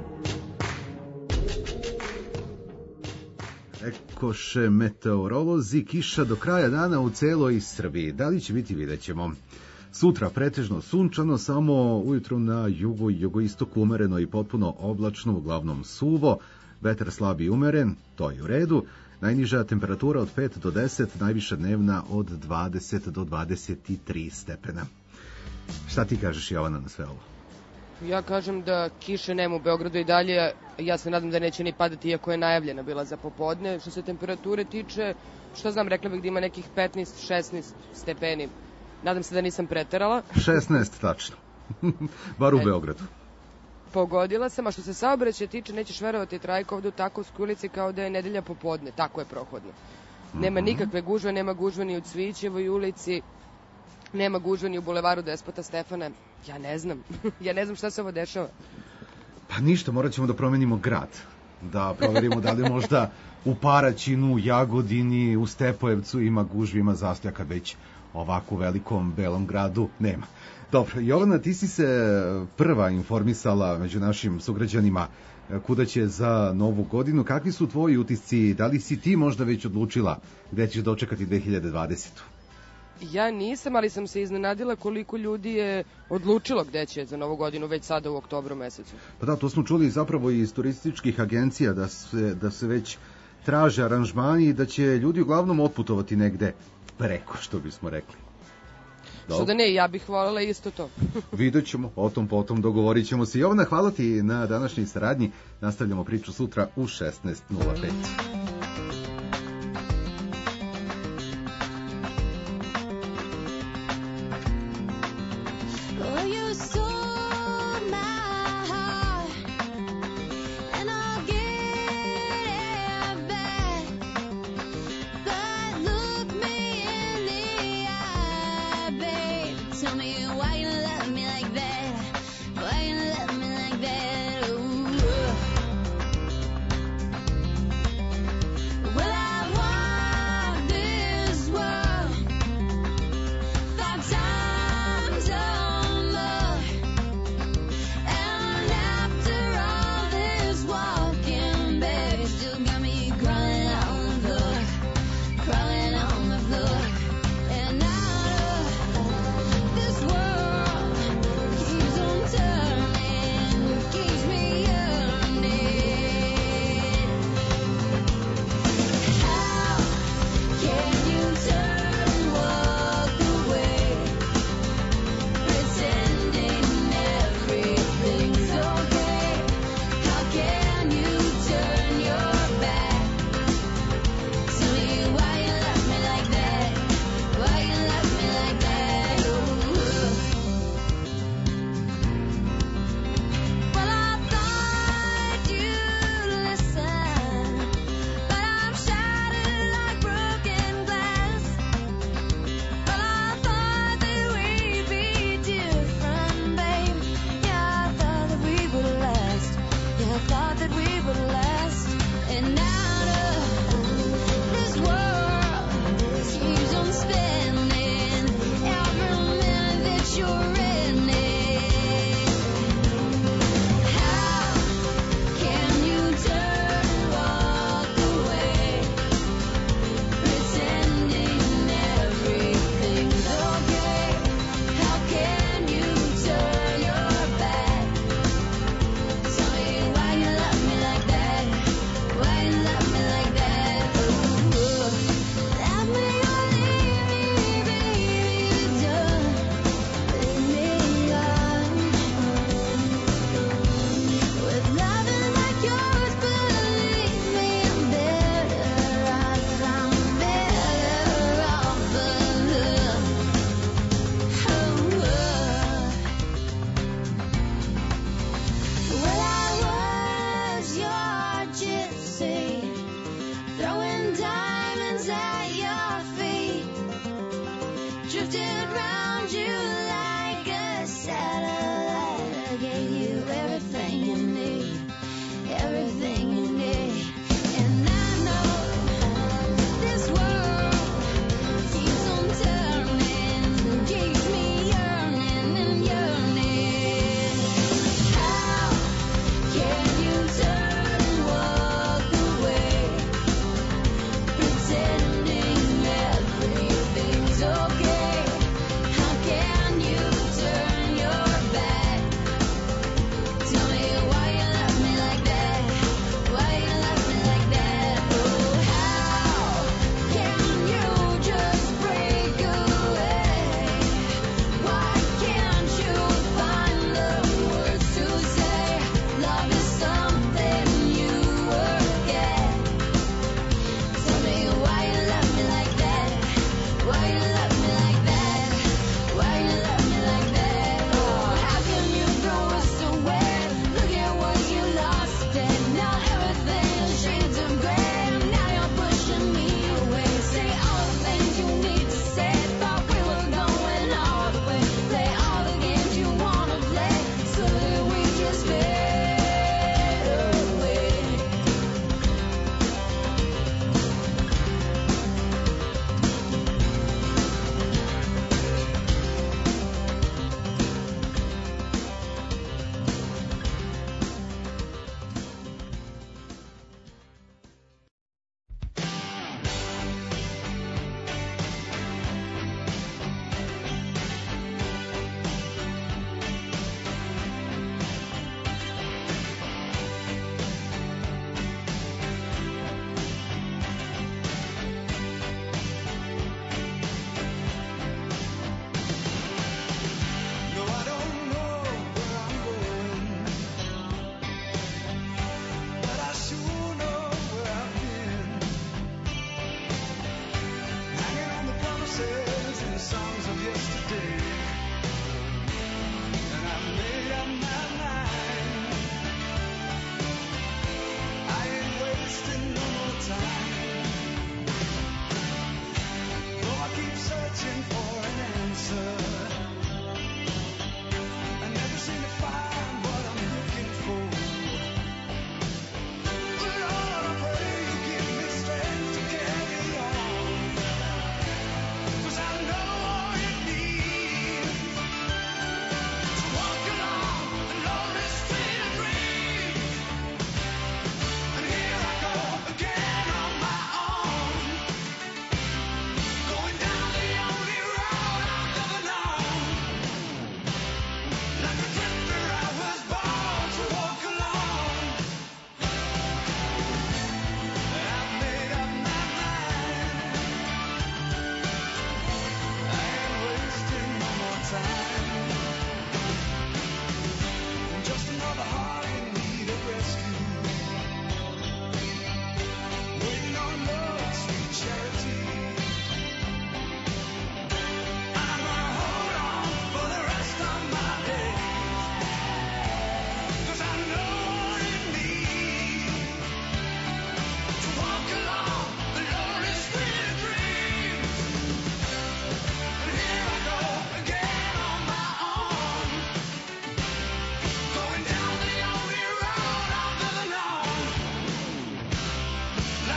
Ekoše meteorolozi, kiša do kraja dana u celoj Srbiji. Da li će biti, vidjet ćemo. Sutra pretežno sunčano, samo ujutru na jugu i jugoistoku umereno i potpuno oblačno, uglavnom suvo, vetar slab i umeren, to je u redu, najniža temperatura od pet do deset, najviša dnevna od dvadeset do dvadeset tri stepena. Šta ti kažeš, Jovana, na sve ovo? Ja kažem da kiše nema u Beogradu i dalje, ja se nadam da neće ni padati, iako je najavljena bila za popodne. Što se temperature tiče, što znam, rekla bih da ima nekih petnaest šesnaest stepeni. Nadam se da nisam preterala. šesnaest, tačno. Bar u Beogradu. Pogodila sam, a što se saobraćaja tiče, nećeš verovati, Trajko, ovde u Takovskoj ulici kao da je nedelja popodne, tako je prohodno. Nema nikakve gužve, nema gužve ni u Cvićevoj ulici, nema gužve ni u bulevaru Despota Stefana. Ja ne znam. ja ne znam šta se ovo dešava. Pa ništa, morat ćemo da promenimo grad. Da proverimo da li možda u Paraćinu, Jagodini, u Stepojevcu ima gužvi, ima zastoja, kad već ovako u velikom belom gradu nema. Dobro, Jovana, ti si se prva informisala među našim sugrađanima kuda će za novu godinu. Kakvi su tvoji utisci? Da li si ti možda već odlučila gde ćeš dočekati dve hiljade dvadesetu? Ja nisam, ali sam se iznenadila koliko ljudi je odlučilo gde će za novu godinu već sada u oktobru mesecu. Pa da, to smo čuli zapravo iz turističkih agencija da se, da se već traže aranžmani i da će ljudi uglavnom otputovati negde preko, što bismo rekli. Dobro. Što da ne, ja bih voljela isto to. Vidjet ćemo, o tom potom dogovorit ćemo se. Jovana, hvala ti na današnjoj saradnji. Nastavljamo priču sutra u šesnaest nula pet.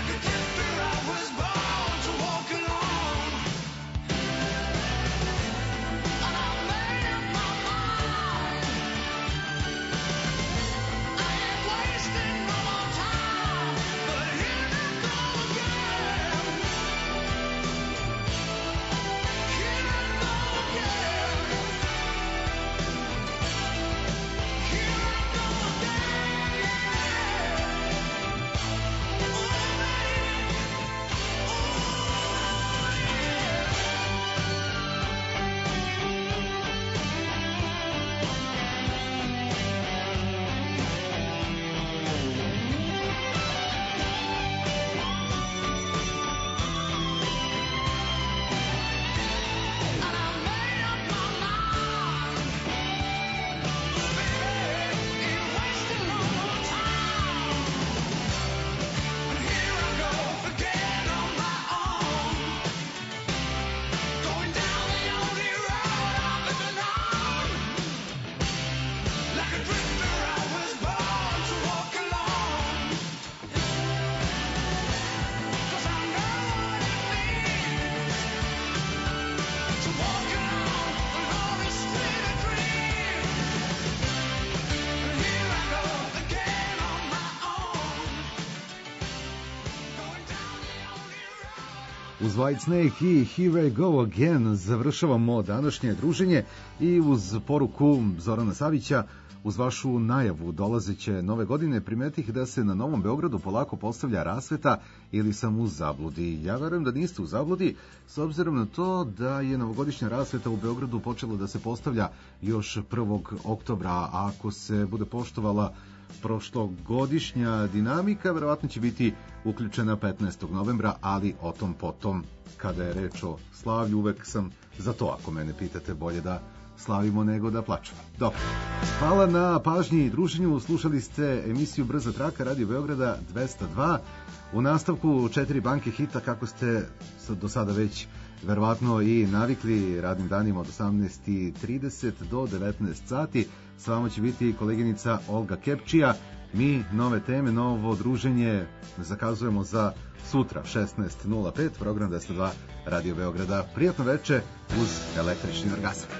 Uz Whitesnake i Here I Go Again završavamo današnje druženje i uz poruku Zorana Savića, uz vašu najavu dolazeće nove godine, primetih da se na Novom Beogradu polako postavlja rasveta ili sam u zabludi. Ja verujem da niste u zabludi, s obzirom na to da je novogodišnja rasveta u Beogradu počela da se postavlja još prvog oktobra, a ako se bude poštovala prošlogodišnja dinamika, verovatno će biti uključena petnaestog novembra, ali o tom potom. Kada je reč o slavlju, uvek sam za to, ako mene pitate, bolje da slavimo nego da plačemo. Dobro. Hvala na pažnji i druženju. Slušali ste emisiju Brza traka Radio Beograda dvesta dva. U nastavku četiri banke hita, kako ste do sada već verovatno i navikli, radnim danima od osamnaest trideset do devetnaest sati. S vama će biti koleginica Olga Kepčija. Mi nove teme, novo druženje zakazujemo za sutra, šesnaest nula pet, program dvesta dva Radio Beograda. Prijatno veče uz električni orgazam.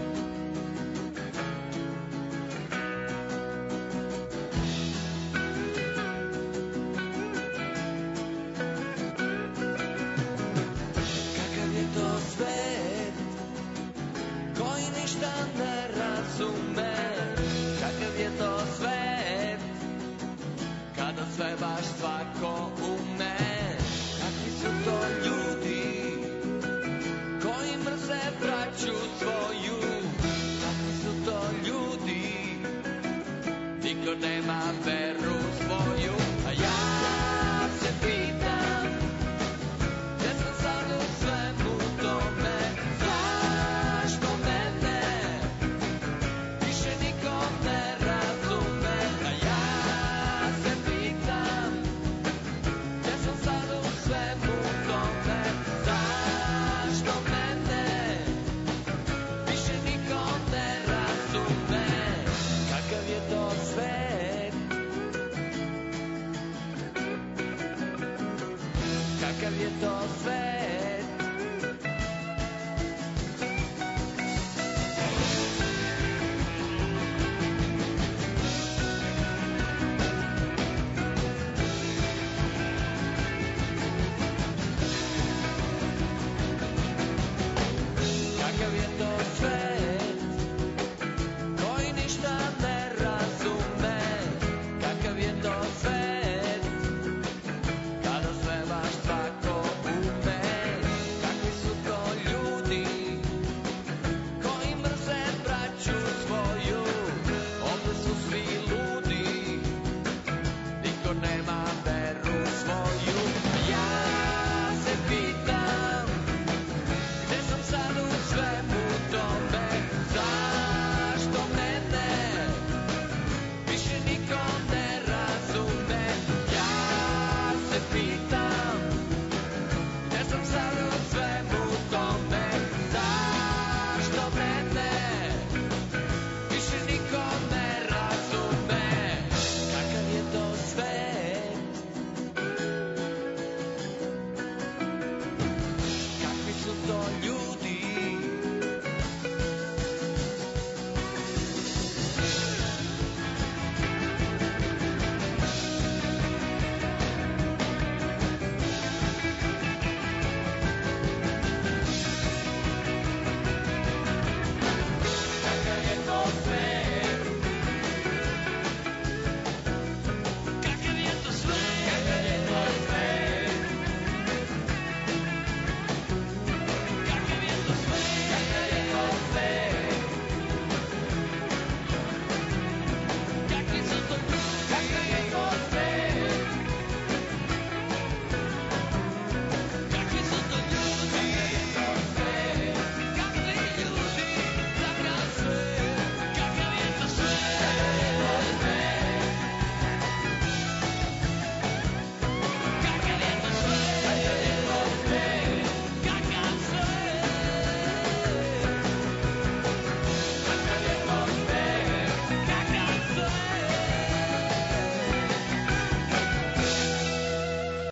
Kakav je to svet koji ništa ne razume? Kakav je to svet kada sve baš svako ume? Kakvi su to ljudi koji mrze braću svoju? Kakvi su to ljudi, niko nema veru svoju? A ja se pitam, gdje sam sad u svemu tome? Zašto mene više niko ne razume? A ja se pitam, gdje sam sad u svemu tome? Zašto mene više niko ne razume? Kakav je to svet? Kakav je to svet?